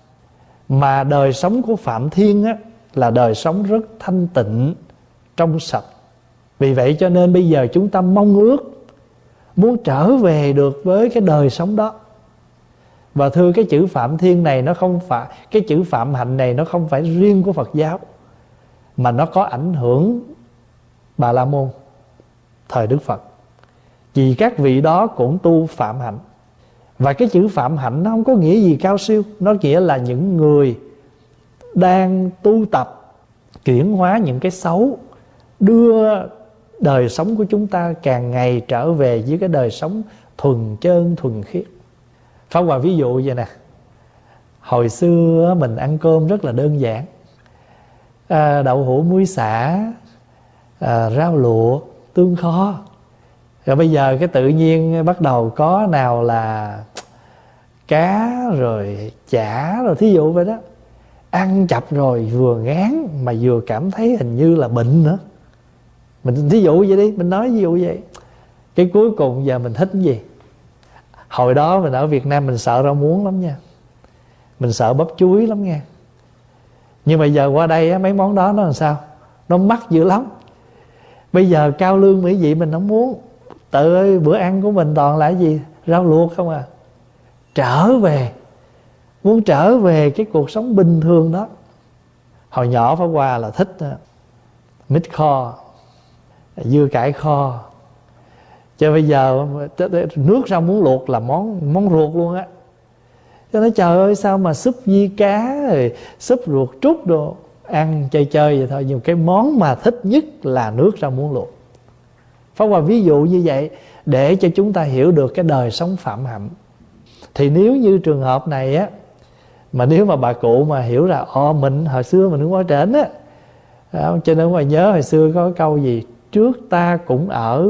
Mà đời sống của Phạm Thiên á, là đời sống rất thanh tịnh, trong sạch. Vì vậy cho nên bây giờ chúng ta mong ước muốn trở về được với cái đời sống đó. Và thưa, cái chữ Phạm Thiên này nó không phải, cái chữ Phạm Hạnh này nó không phải riêng của Phật giáo, mà nó có ảnh hưởng Bà La Môn thời Đức Phật. Vì các vị đó cũng tu Phạm Hạnh. Và cái chữ Phạm Hạnh nó không có nghĩa gì cao siêu. Nó nghĩa là những người đang tu tập chuyển hóa những cái xấu, đưa đời sống của chúng ta càng ngày trở về với cái đời sống thuần chân, thuần khiết. Pháp Hòa ví dụ vậy nè. Hồi xưa mình ăn cơm rất là đơn giản, à, đậu hũ muối xả, à, rau luộc, tương kho. Rồi bây giờ cái tự nhiên bắt đầu có nào là cá rồi chả rồi, thí dụ vậy đó. Ăn chập rồi vừa ngán mà vừa cảm thấy hình như là bệnh nữa. Mình thí dụ vậy đi, mình nói ví dụ vậy. Cái cuối cùng giờ mình thích cái gì? Hồi đó mình ở Việt Nam mình sợ rau muống lắm nha, mình sợ bắp chuối lắm nha. Nhưng mà giờ qua đây á, mấy món đó nó làm sao? Nó mắc dữ lắm. Bây giờ cao lương mỹ vị mình không muốn. Tự ơi, bữa ăn của mình toàn là cái gì? Rau luộc không à. Trở về, muốn trở về cái cuộc sống bình thường đó. Hồi nhỏ Pháp Hòa là thích mít kho, dưa cải kho. Cho bây giờ nước rau muống luộc là món món ruột luôn á. Cho nói trời ơi sao mà súp vi cá rồi súp ruột trút đồ, ăn chơi chơi vậy thôi. Nhưng cái món mà thích nhất là nước rau muống luộc. Pháp Hòa ví dụ như vậy để cho chúng ta hiểu được cái đời sống phạm hạnh. Thì nếu như trường hợp này á, mà nếu mà bà cụ mà hiểu ra ồ mình hồi xưa mình cũng ở trển á, cho nên Hòa nhớ hồi xưa có câu gì, trước ta cũng ở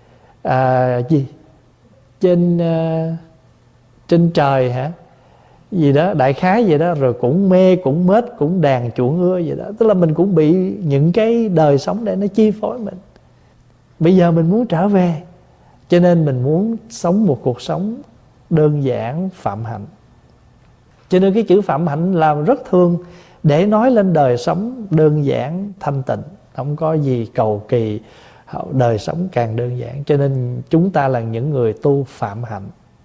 à, gì trên à, trên trời hả, gì đó đại khái vậy đó, rồi cũng mê cũng mết cũng đàn chuộng ưa vậy đó. Tức là mình cũng bị những cái đời sống để nó chi phối mình. Bây giờ mình muốn trở về, cho nên mình muốn sống một cuộc sống đơn giản phạm hạnh. Cho nên cái chữ phạm hạnh là rất thường để nói lên đời sống đơn giản thanh tịnh, không có gì cầu kỳ, đời sống càng đơn giản. Cho nên chúng ta là những người tu phạm hạnh.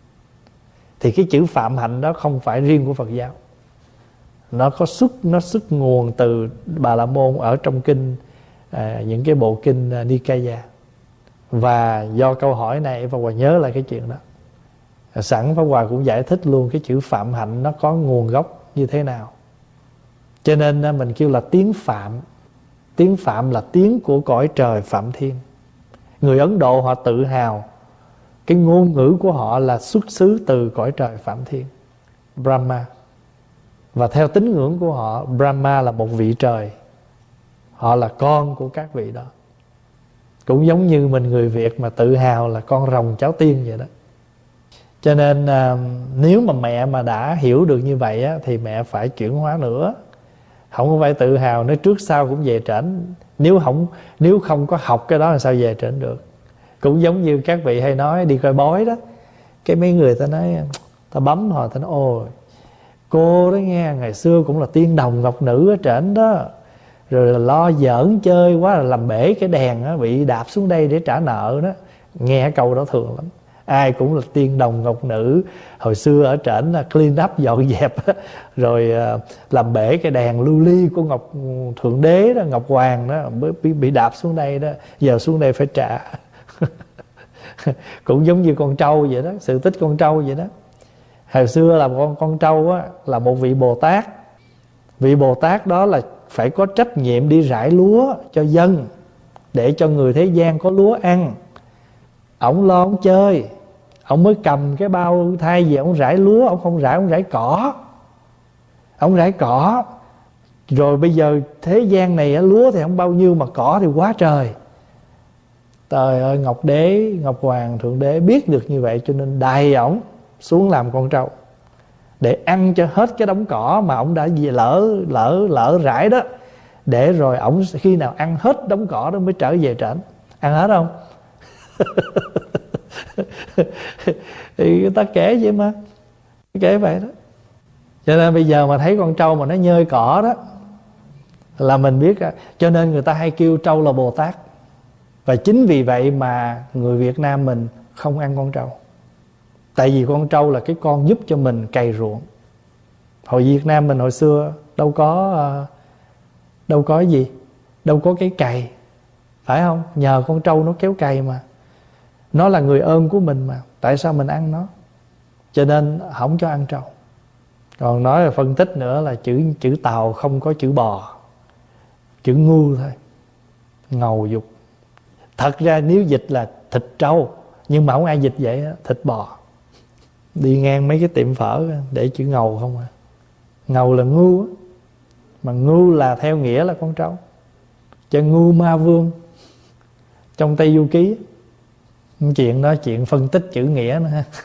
Thì cái chữ phạm hạnh đó không phải riêng của Phật giáo, nó có xuất nó xuất nguồn từ Bà La Môn ở trong kinh à, những cái bộ kinh à, Nikaya. Và do câu hỏi này Pháp Hòa nhớ lại cái chuyện đó. Sẵn Pháp Hòa cũng giải thích luôn cái chữ phạm hạnh nó có nguồn gốc như thế nào. Cho nên mình kêu là tiếng Phạm. Tiếng Phạm là tiếng của cõi trời Phạm Thiên. Người Ấn Độ họ tự hào cái ngôn ngữ của họ là xuất xứ từ cõi trời Phạm Thiên, Brahma. Và theo tín ngưỡng của họ, Brahma là một vị trời, họ là con của các vị đó. Cũng giống như mình người Việt mà tự hào là con rồng cháu tiên vậy đó. Cho nên à, nếu mà mẹ mà đã hiểu được như vậy á, thì mẹ phải chuyển hóa nữa. Không phải tự hào nói trước sau cũng về trển. Nếu không nếu không có học cái đó là sao về trển được. Cũng giống như các vị hay nói đi coi bói đó, cái mấy người ta nói, ta bấm họ ta nói ôi cô đó nghe, ngày xưa cũng là tiên đồng ngọc nữ ở trển đó, rồi là lo giỡn chơi quá là làm bể cái đèn đó, bị đạp xuống đây để trả nợ đó. Nghe câu đó thường lắm. Ai cũng là tiên đồng ngọc nữ, hồi xưa ở trển là clean up dọn dẹp rồi làm bể cái đèn lưu ly của Ngọc Thượng Đế đó, Ngọc Hoàng đó, bị, bị đạp xuống đây đó, giờ xuống đây phải trả. Cũng giống như con trâu vậy đó, sự tích con trâu vậy đó. Hồi xưa là con con trâu á, là một vị Bồ Tát. Vị Bồ Tát đó là phải có trách nhiệm đi rải lúa cho dân, để cho người thế gian có lúa ăn. Ổng lo ổng chơi, ổng mới cầm cái bao, thay vì ổng rải lúa, ổng không rải, ổng rải cỏ. Ổng rải cỏ. Rồi bây giờ thế gian này lúa thì không bao nhiêu mà cỏ thì quá trời. Trời ơi, Ngọc Đế, Ngọc Hoàng Thượng Đế biết được như vậy, cho nên đày ổng xuống làm con trâu để ăn cho hết cái đống cỏ mà ổng đã lỡ lỡ lỡ rải đó, để rồi ổng khi nào ăn hết đống cỏ đó mới trở về trển. Ăn hết không? Thì người ta kể vậy mà, kể vậy đó. Cho nên bây giờ mà thấy con trâu mà nó nhơi cỏ đó là mình biết. Cho nên người ta hay kêu trâu là Bồ Tát. Và chính vì vậy mà người Việt Nam mình không ăn con trâu. Tại vì con trâu là cái con giúp cho mình cày ruộng. Hồi Việt Nam mình hồi xưa đâu có đâu có gì, đâu có cái cày, phải không? Nhờ con trâu nó kéo cày mà. Nó là người ơn của mình mà, tại sao mình ăn nó? Cho nên không cho ăn trâu. Còn nói là phân tích nữa là chữ chữ Tàu không có chữ bò, chữ ngu thôi, ngầu dục. Thật ra nếu dịch là thịt trâu, nhưng mà không ai dịch vậy, thịt bò. Đi ngang mấy cái tiệm phở để chữ ngầu không à. Ngầu là ngu á, mà ngu là theo nghĩa là con trâu. Cho ngu ma vương trong Tây Du Ký. Chuyện đó chuyện phân tích chữ nghĩa nữa ha.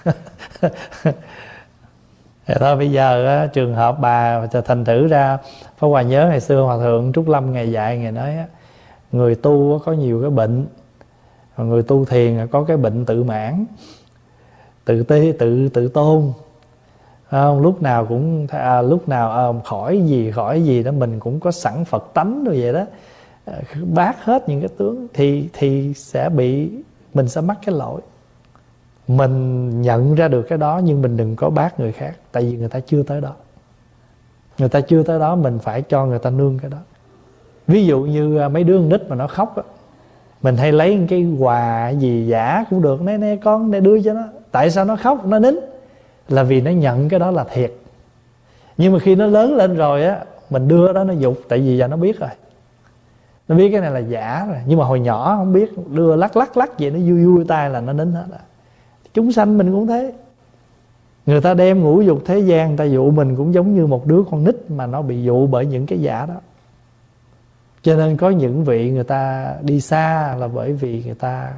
Thì thôi bây giờ trường hợp bà thành thử ra, Pháp Hòa nhớ ngày xưa Hòa Thượng Trúc Lâm ngày dạy, ngày nói người tu có nhiều cái bệnh, còn người tu thiền có cái bệnh tự mãn, tự ti, tự tự tôn. Không, lúc nào cũng à, lúc nào à, khỏi gì khỏi gì đó mình cũng có sẵn Phật tánh rồi vậy đó, bác hết những cái tướng thì thì sẽ bị, mình sẽ mắc cái lỗi. Mình nhận ra được cái đó nhưng mình đừng có bác người khác, tại vì người ta chưa tới đó. Người ta chưa tới đó, mình phải cho người ta nương cái đó. Ví dụ như mấy đứa con nít mà nó khóc á, mình hay lấy cái quà gì giả cũng được, nè nè con, nè đưa cho nó. Tại sao nó khóc, nó nín? Là vì nó nhận cái đó là thiệt. Nhưng mà khi nó lớn lên rồi á, mình đưa đó nó dục. Tại vì giờ nó biết rồi, nó biết cái này là giả rồi. Nhưng mà hồi nhỏ không biết, đưa lắc lắc lắc vậy, nó vui vui tay là nó nín hết rồi. Chúng sanh mình cũng thế. Người ta đem ngũ dục thế gian, người ta dụ mình cũng giống như một đứa con nít mà nó bị dụ bởi những cái giả đó. Cho nên có những vị người ta đi xa là bởi vì người ta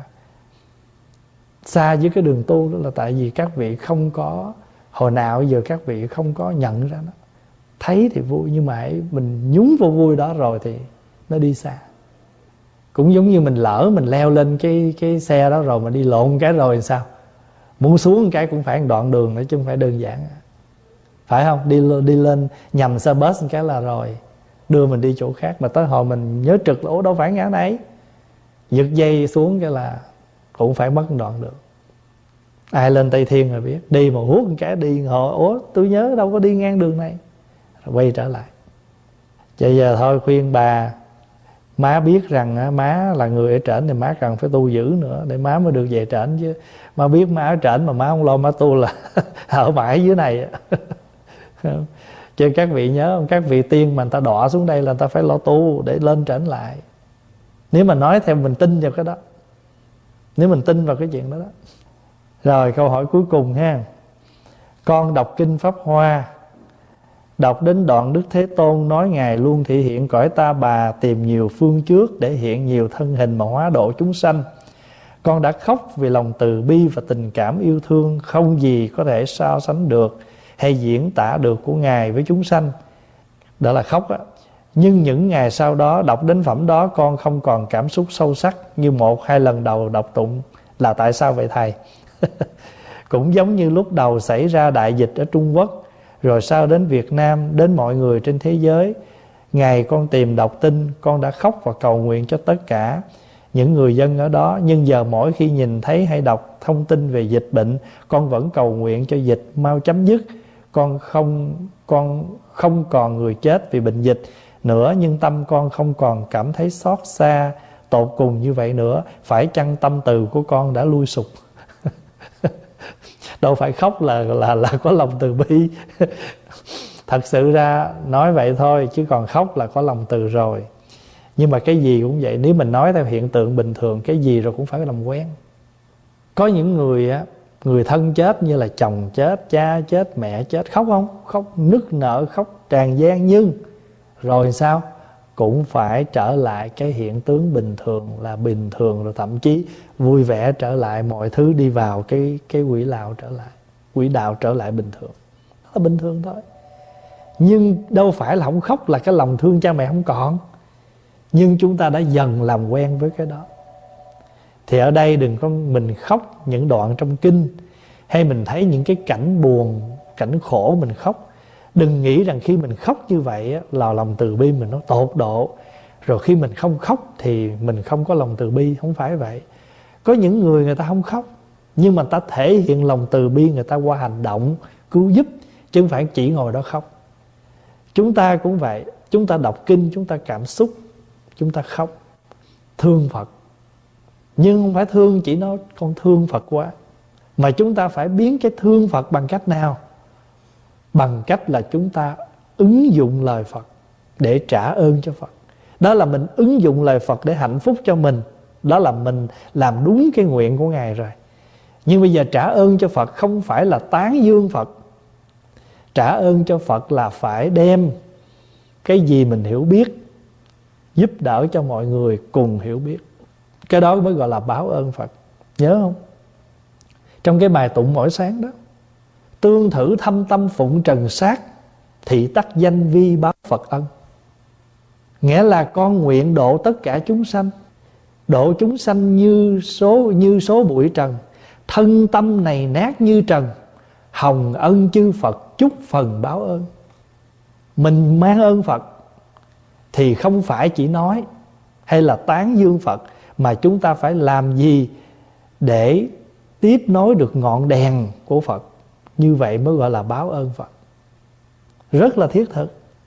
xa với cái đường tu đó, là tại vì các vị không có, hồi nào giờ các vị không có nhận ra nó. Thấy thì vui, nhưng mà hãy mình nhúng vô vui đó rồi thì nó đi xa. Cũng giống như mình lỡ mình leo lên cái cái xe đó rồi mà đi lộn cái rồi thì sao? Muốn xuống cái cũng phải một đoạn đường nữa chứ không phải đơn giản. Phải không? Đi đi lên nhầm xe bus một cái là rồi, đưa mình đi chỗ khác. Mà tới hồi mình nhớ trực là ố đâu phải ngã này, giật dây xuống cái là cũng phải mất một đoạn đường. Ai lên Tây Thiên rồi biết, đi mà hút một cái đi họ ố tôi nhớ đâu có đi ngang đường này, rồi quay trở lại. Bây giờ thôi khuyên bà, má biết rằng má là người ở trển thì má cần phải tu dữ nữa để má mới được về trển chứ. Má biết má ở trển mà má không lo má tu là ở mãi dưới này. Chứ các vị nhớ không, các vị tiên mà người ta đọa xuống đây là người ta phải lo tu để lên trển lại. Nếu mà nói theo mình tin vào cái đó, nếu mình tin vào cái chuyện đó đó. Rồi câu hỏi cuối cùng ha. Con đọc kinh Pháp Hoa, đọc đến đoạn Đức Thế Tôn nói Ngài luôn thị hiện cõi Ta Bà, tìm nhiều phương trước để hiện nhiều thân hình mà hóa độ chúng sanh. Con đã khóc vì lòng từ bi và tình cảm yêu thương không gì có thể so sánh được hay diễn tả được của Ngài với chúng sanh. Đó là khóc á. Nhưng những ngày sau đó đọc đến phẩm đó, con không còn cảm xúc sâu sắc như một hai lần đầu đọc tụng. Là tại sao vậy thầy? Cũng giống như lúc đầu xảy ra đại dịch ở Trung Quốc, rồi sau đến Việt Nam, đến mọi người trên thế giới. Ngày con tìm đọc tin, con đã khóc và cầu nguyện cho tất cả những người dân ở đó. Nhưng giờ mỗi khi nhìn thấy hay đọc thông tin về dịch bệnh, con vẫn cầu nguyện cho dịch mau chấm dứt. Con không, con không còn người chết vì bệnh dịch nữa, nhưng tâm con không còn cảm thấy xót xa tột cùng như vậy nữa. Phải chăng tâm từ của con đã lui sụp? Đâu phải khóc là là là có lòng từ bi. Thật sự ra nói vậy thôi, chứ còn khóc là có lòng từ rồi. Nhưng mà cái gì cũng vậy, nếu mình nói theo hiện tượng bình thường, cái gì rồi cũng phải làm quen. Có những người á, người thân chết như là chồng chết, cha chết, mẹ chết, khóc không? Khóc nức nở, khóc tràn gian. Nhưng rồi sao? Cũng phải trở lại cái hiện tướng bình thường là bình thường, rồi thậm chí vui vẻ trở lại, mọi thứ đi vào cái cái quỹ đạo trở lại, quỹ đạo trở lại bình thường. Đó là bình thường thôi. Nhưng đâu phải là không khóc là cái lòng thương cha mẹ không còn. Nhưng chúng ta đã dần làm quen với cái đó. Thì ở đây đừng có mình khóc những đoạn trong kinh, hay mình thấy những cái cảnh buồn, cảnh khổ mình khóc. Đừng nghĩ rằng khi mình khóc như vậy á, là lòng từ bi mình nó tột độ, rồi khi mình không khóc thì mình không có lòng từ bi. Không phải vậy. Có những người người ta không khóc, nhưng mà ta thể hiện lòng từ bi người ta qua hành động cứu giúp, chứ không phải chỉ ngồi đó khóc. Chúng ta cũng vậy. Chúng ta đọc kinh, chúng ta cảm xúc, chúng ta khóc, thương Phật. Nhưng không phải thương chỉ nói con thương Phật quá, mà chúng ta phải biến cái thương Phật bằng cách nào? Bằng cách là chúng ta ứng dụng lời Phật để trả ơn cho Phật. Đó là mình ứng dụng lời Phật để hạnh phúc cho mình. Đó là mình làm đúng cái nguyện của Ngài rồi. Nhưng bây giờ trả ơn cho Phật không phải là tán dương Phật. Trả ơn cho Phật là phải đem cái gì mình hiểu biết, giúp đỡ cho mọi người cùng hiểu biết. Cái đó mới gọi là báo ơn Phật. Nhớ không? Trong cái bài tụng mỗi sáng đó, tương thử thâm tâm phụng trần sát, thị tắc danh vi báo Phật ân. Nghĩa là con nguyện độ tất cả chúng sanh, độ chúng sanh như số như số bụi trần, thân tâm này nát như trần, hồng ân chư Phật chúc phần báo ơn. Mình mang ơn Phật thì không phải chỉ nói hay là tán dương Phật, mà chúng ta phải làm gì để tiếp nối được ngọn đèn của Phật. Như vậy mới gọi là báo ơn Phật. Rất là thiết thực.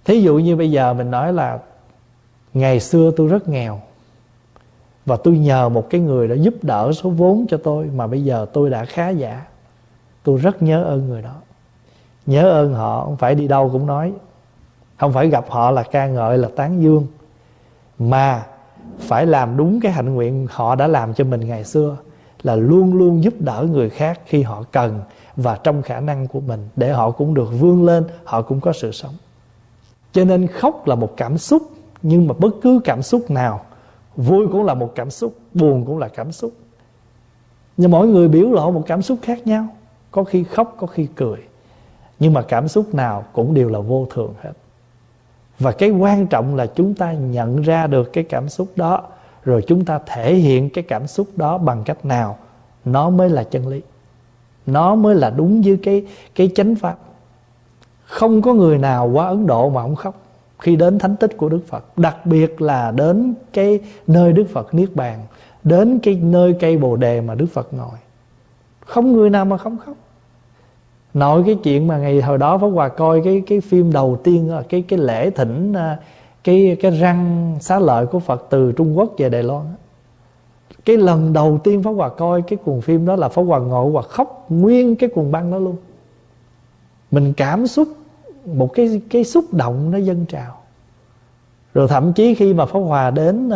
Thí dụ như bây giờ mình nói là ngày xưa tôi rất nghèo và tôi nhờ một cái người đã giúp đỡ số vốn cho tôi, mà bây giờ tôi đã khá giả. Tôi rất nhớ ơn người đó. Nhớ ơn họ, không phải đi đâu cũng nói, không phải gặp họ là ca ngợi, là tán dương, mà phải làm đúng cái hạnh nguyện họ đã làm cho mình ngày xưa, là luôn luôn giúp đỡ người khác khi họ cần và trong khả năng của mình, để họ cũng được vươn lên, họ cũng có sự sống. Cho nên khóc là một cảm xúc, nhưng mà bất cứ cảm xúc nào, vui cũng là một cảm xúc, buồn cũng là cảm xúc. Nhưng mỗi người biểu lộ một cảm xúc khác nhau, có khi khóc, có khi cười, nhưng mà cảm xúc nào cũng đều là vô thường hết. Và cái quan trọng là chúng ta nhận ra được cái cảm xúc đó, rồi chúng ta thể hiện cái cảm xúc đó bằng cách nào, nó mới là chân lý, nó mới là đúng với cái, cái chánh pháp. Không có người nào qua Ấn Độ mà không khóc khi đến thánh tích của Đức Phật, đặc biệt là đến cái nơi Đức Phật Niết Bàn, đến cái nơi cây Bồ Đề mà Đức Phật ngồi. Không người nào mà không khóc. Nội cái chuyện mà ngày hồi đó Pháp Hòa coi cái cái phim đầu tiên, cái cái lễ thỉnh cái cái răng xá lợi của Phật từ Trung Quốc về Đài Loan. Cái lần đầu tiên Pháp Hòa coi cái cuồng phim đó là Pháp Hòa ngồi và khóc nguyên cái cuồng băng đó luôn. Mình cảm xúc, một cái cái xúc động nó dâng trào. Rồi thậm chí khi mà Pháp Hòa đến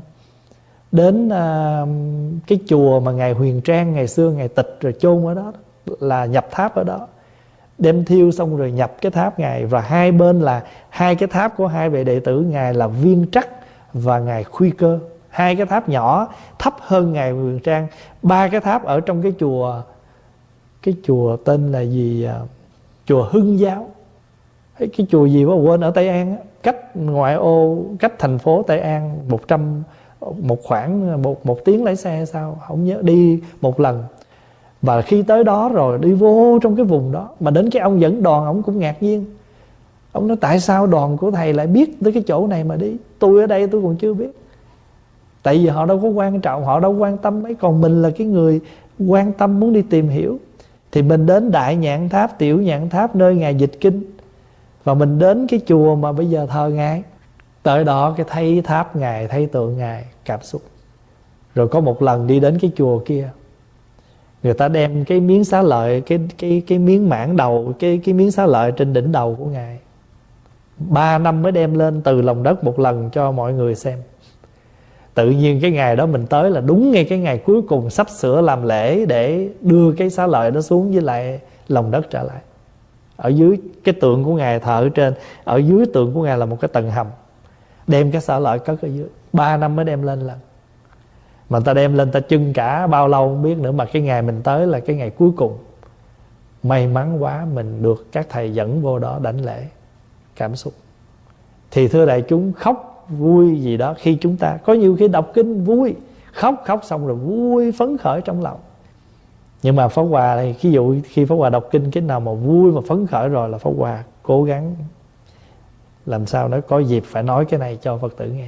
đến cái chùa mà ngài Huyền Trang ngày xưa ngài tịch rồi chôn ở đó, là nhập tháp ở đó, đem thiêu xong rồi nhập cái tháp ngài, và hai bên là hai cái tháp của hai vị đệ tử ngài là Viên Trắc và ngài Khuy Cơ. Hai cái tháp nhỏ thấp hơn ngài Huyền Trang. Ba cái tháp ở trong cái chùa, cái chùa tên là gì, chùa Hưng Giáo, cái chùa gì đó quên, ở Tây An, cách ngoại ô, cách thành phố Tây An một trăm một khoảng một một tiếng lái xe hay sao không nhớ, đi một lần. Và khi tới đó rồi đi vô trong cái vùng đó, mà đến cái ông dẫn đoàn, ông cũng ngạc nhiên. Ông nói tại sao đoàn của thầy lại biết tới cái chỗ này mà đi, tôi ở đây tôi còn chưa biết. Tại vì họ đâu có quan trọng, họ đâu quan tâm mấy. Còn mình là cái người quan tâm muốn đi tìm hiểu, thì mình đến Đại Nhạn Tháp, Tiểu Nhạn Tháp nơi ngài dịch kinh, và mình đến cái chùa mà bây giờ thờ ngài. Tới đó cái thấy tháp ngài, thấy tượng ngài, cảm xúc. Rồi có một lần đi đến cái chùa kia, người ta đem cái miếng xá lợi, cái cái cái miếng mãn đầu, cái cái miếng xá lợi trên đỉnh đầu của ngài, ba năm mới đem lên từ lòng đất một lần cho mọi người xem. Tự nhiên cái ngày đó mình tới là đúng ngay cái ngày cuối cùng sắp sửa làm lễ để đưa cái xá lợi đó xuống với lại lòng đất trở lại. Ở dưới cái tượng của ngài thờ ở trên, ở dưới tượng của ngài là một cái tầng hầm, đem cái xá lợi cất ở dưới, ba năm mới đem lên lần. Mà ta đem lên ta trưng cả bao lâu không biết nữa, mà cái ngày mình tới là cái ngày cuối cùng. May mắn quá mình được các thầy dẫn vô đó đảnh lễ. Cảm xúc. Thì thưa đại chúng, khóc vui gì đó, khi chúng ta có nhiều khi đọc kinh vui, khóc khóc xong rồi vui phấn khởi trong lòng. Nhưng mà Pháp Hòa này, ví dụ khi Pháp Hòa đọc kinh cái nào mà vui mà phấn khởi rồi là Pháp Hòa cố gắng làm sao đó có dịp phải nói cái này cho Phật tử nghe.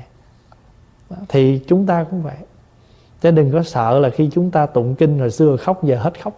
Thì chúng ta cũng vậy. Chứ đừng có sợ là khi chúng ta tụng kinh hồi xưa khóc giờ hết khóc.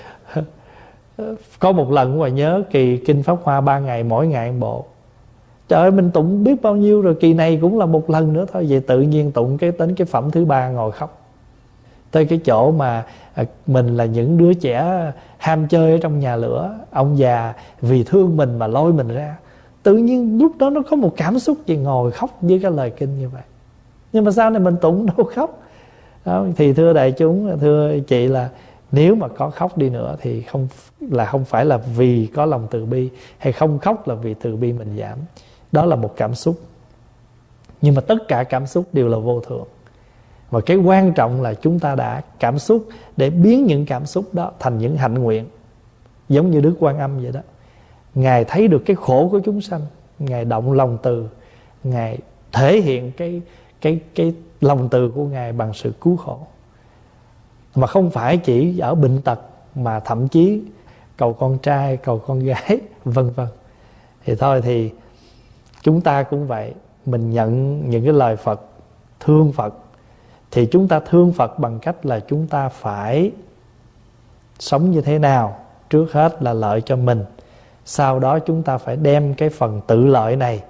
Có một lần mà nhớ kỳ kinh Pháp Hoa ba ngày, mỗi ngày một bộ. Trời ơi, mình tụng biết bao nhiêu rồi, kỳ này cũng là một lần nữa thôi. Vậy tự nhiên tụng cái đến cái phẩm thứ ba ngồi khóc. Tới cái chỗ mà mình là những đứa trẻ ham chơi ở trong nhà lửa, ông già vì thương mình mà lôi mình ra. Tự nhiên lúc đó nó có một cảm xúc gì ngồi khóc với cái lời kinh như vậy. Nhưng mà sau này mình tụng đâu khóc. Đó, thì thưa đại chúng, thưa chị, là nếu mà có khóc đi nữa thì không là không phải là vì có lòng từ bi, hay không khóc là vì từ bi mình giảm. Đó là một cảm xúc. Nhưng mà tất cả cảm xúc đều là vô thường. Và cái quan trọng là chúng ta đã cảm xúc để biến những cảm xúc đó thành những hạnh nguyện. Giống như Đức Quan Âm vậy đó. Ngài thấy được cái khổ của chúng sanh, Ngài động lòng từ, Ngài thể hiện cái cái cái lòng từ của Ngài bằng sự cứu khổ. Mà không phải chỉ ở bệnh tật, mà thậm chí cầu con trai, cầu con gái, vân vân. Thì thôi thì chúng ta cũng vậy. Mình nhận những cái lời Phật, thương Phật, thì chúng ta thương Phật bằng cách là chúng ta phải sống như thế nào? Trước hết là lợi cho mình. Sau đó chúng ta phải đem cái phần tự lợi này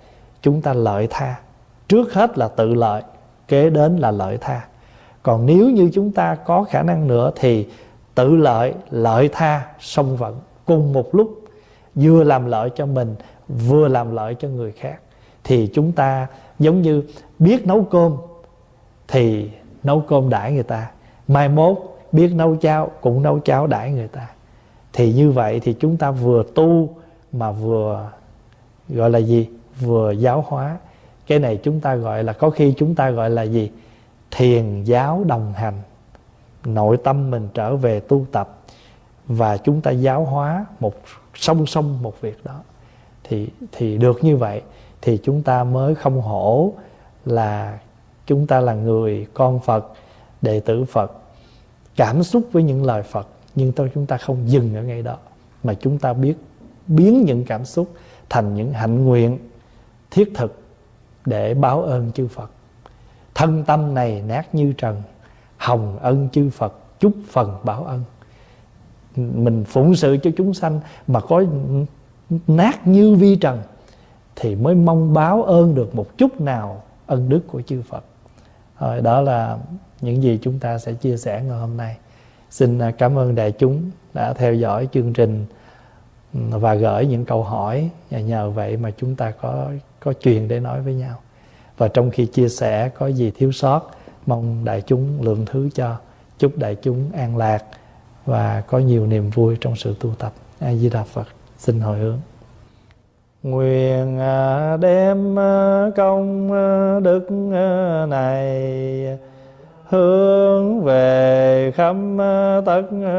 chúng ta lợi tha. Trước hết là tự lợi, kế đến là lợi tha. Còn nếu như chúng ta có khả năng nữa thì tự lợi, lợi tha, song vận cùng một lúc, vừa làm lợi cho mình, vừa làm lợi cho người khác. Thì chúng ta giống như biết nấu cơm thì nấu cơm đãi người ta, mai mốt biết nấu cháo cũng nấu cháo đãi người ta. Thì như vậy thì chúng ta vừa tu mà vừa gọi là gì? Vừa giáo hóa. Cái này chúng ta gọi là, có khi chúng ta gọi là gì? Thiền giáo đồng hành. Nội tâm mình trở về tu tập và chúng ta giáo hóa một song song một việc đó. Thì, thì được như vậy thì chúng ta mới không hổ là chúng ta là người con Phật, đệ tử Phật, cảm xúc với những lời Phật. Nhưng tôi chúng ta không dừng ở ngay đó, mà chúng ta biết biến những cảm xúc thành những hạnh nguyện thiết thực để báo ơn chư Phật. Thân tâm này nát như trần, hồng ân chư Phật chúc phần báo ân. Mình phụng sự cho chúng sanh mà có nát như vi trần thì mới mong báo ơn được một chút nào ân đức của chư Phật. Rồi, đó là những gì chúng ta sẽ chia sẻ ngày hôm nay. Xin cảm ơn đại chúng đã theo dõi chương trình và gửi những câu hỏi, và nhờ vậy mà chúng ta có, có chuyện để nói với nhau. Và trong khi chia sẻ có gì thiếu sót, mong đại chúng lượng thứ cho. Chúc đại chúng an lạc và có nhiều niềm vui trong sự tu tập. A Di Đà Phật. Xin hồi hướng. Nguyện đem công đức này hướng về khắp tất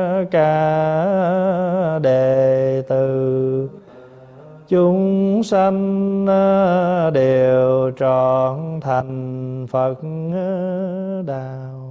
cả đệ tử, chúng sanh đều trọn thành Phật đạo.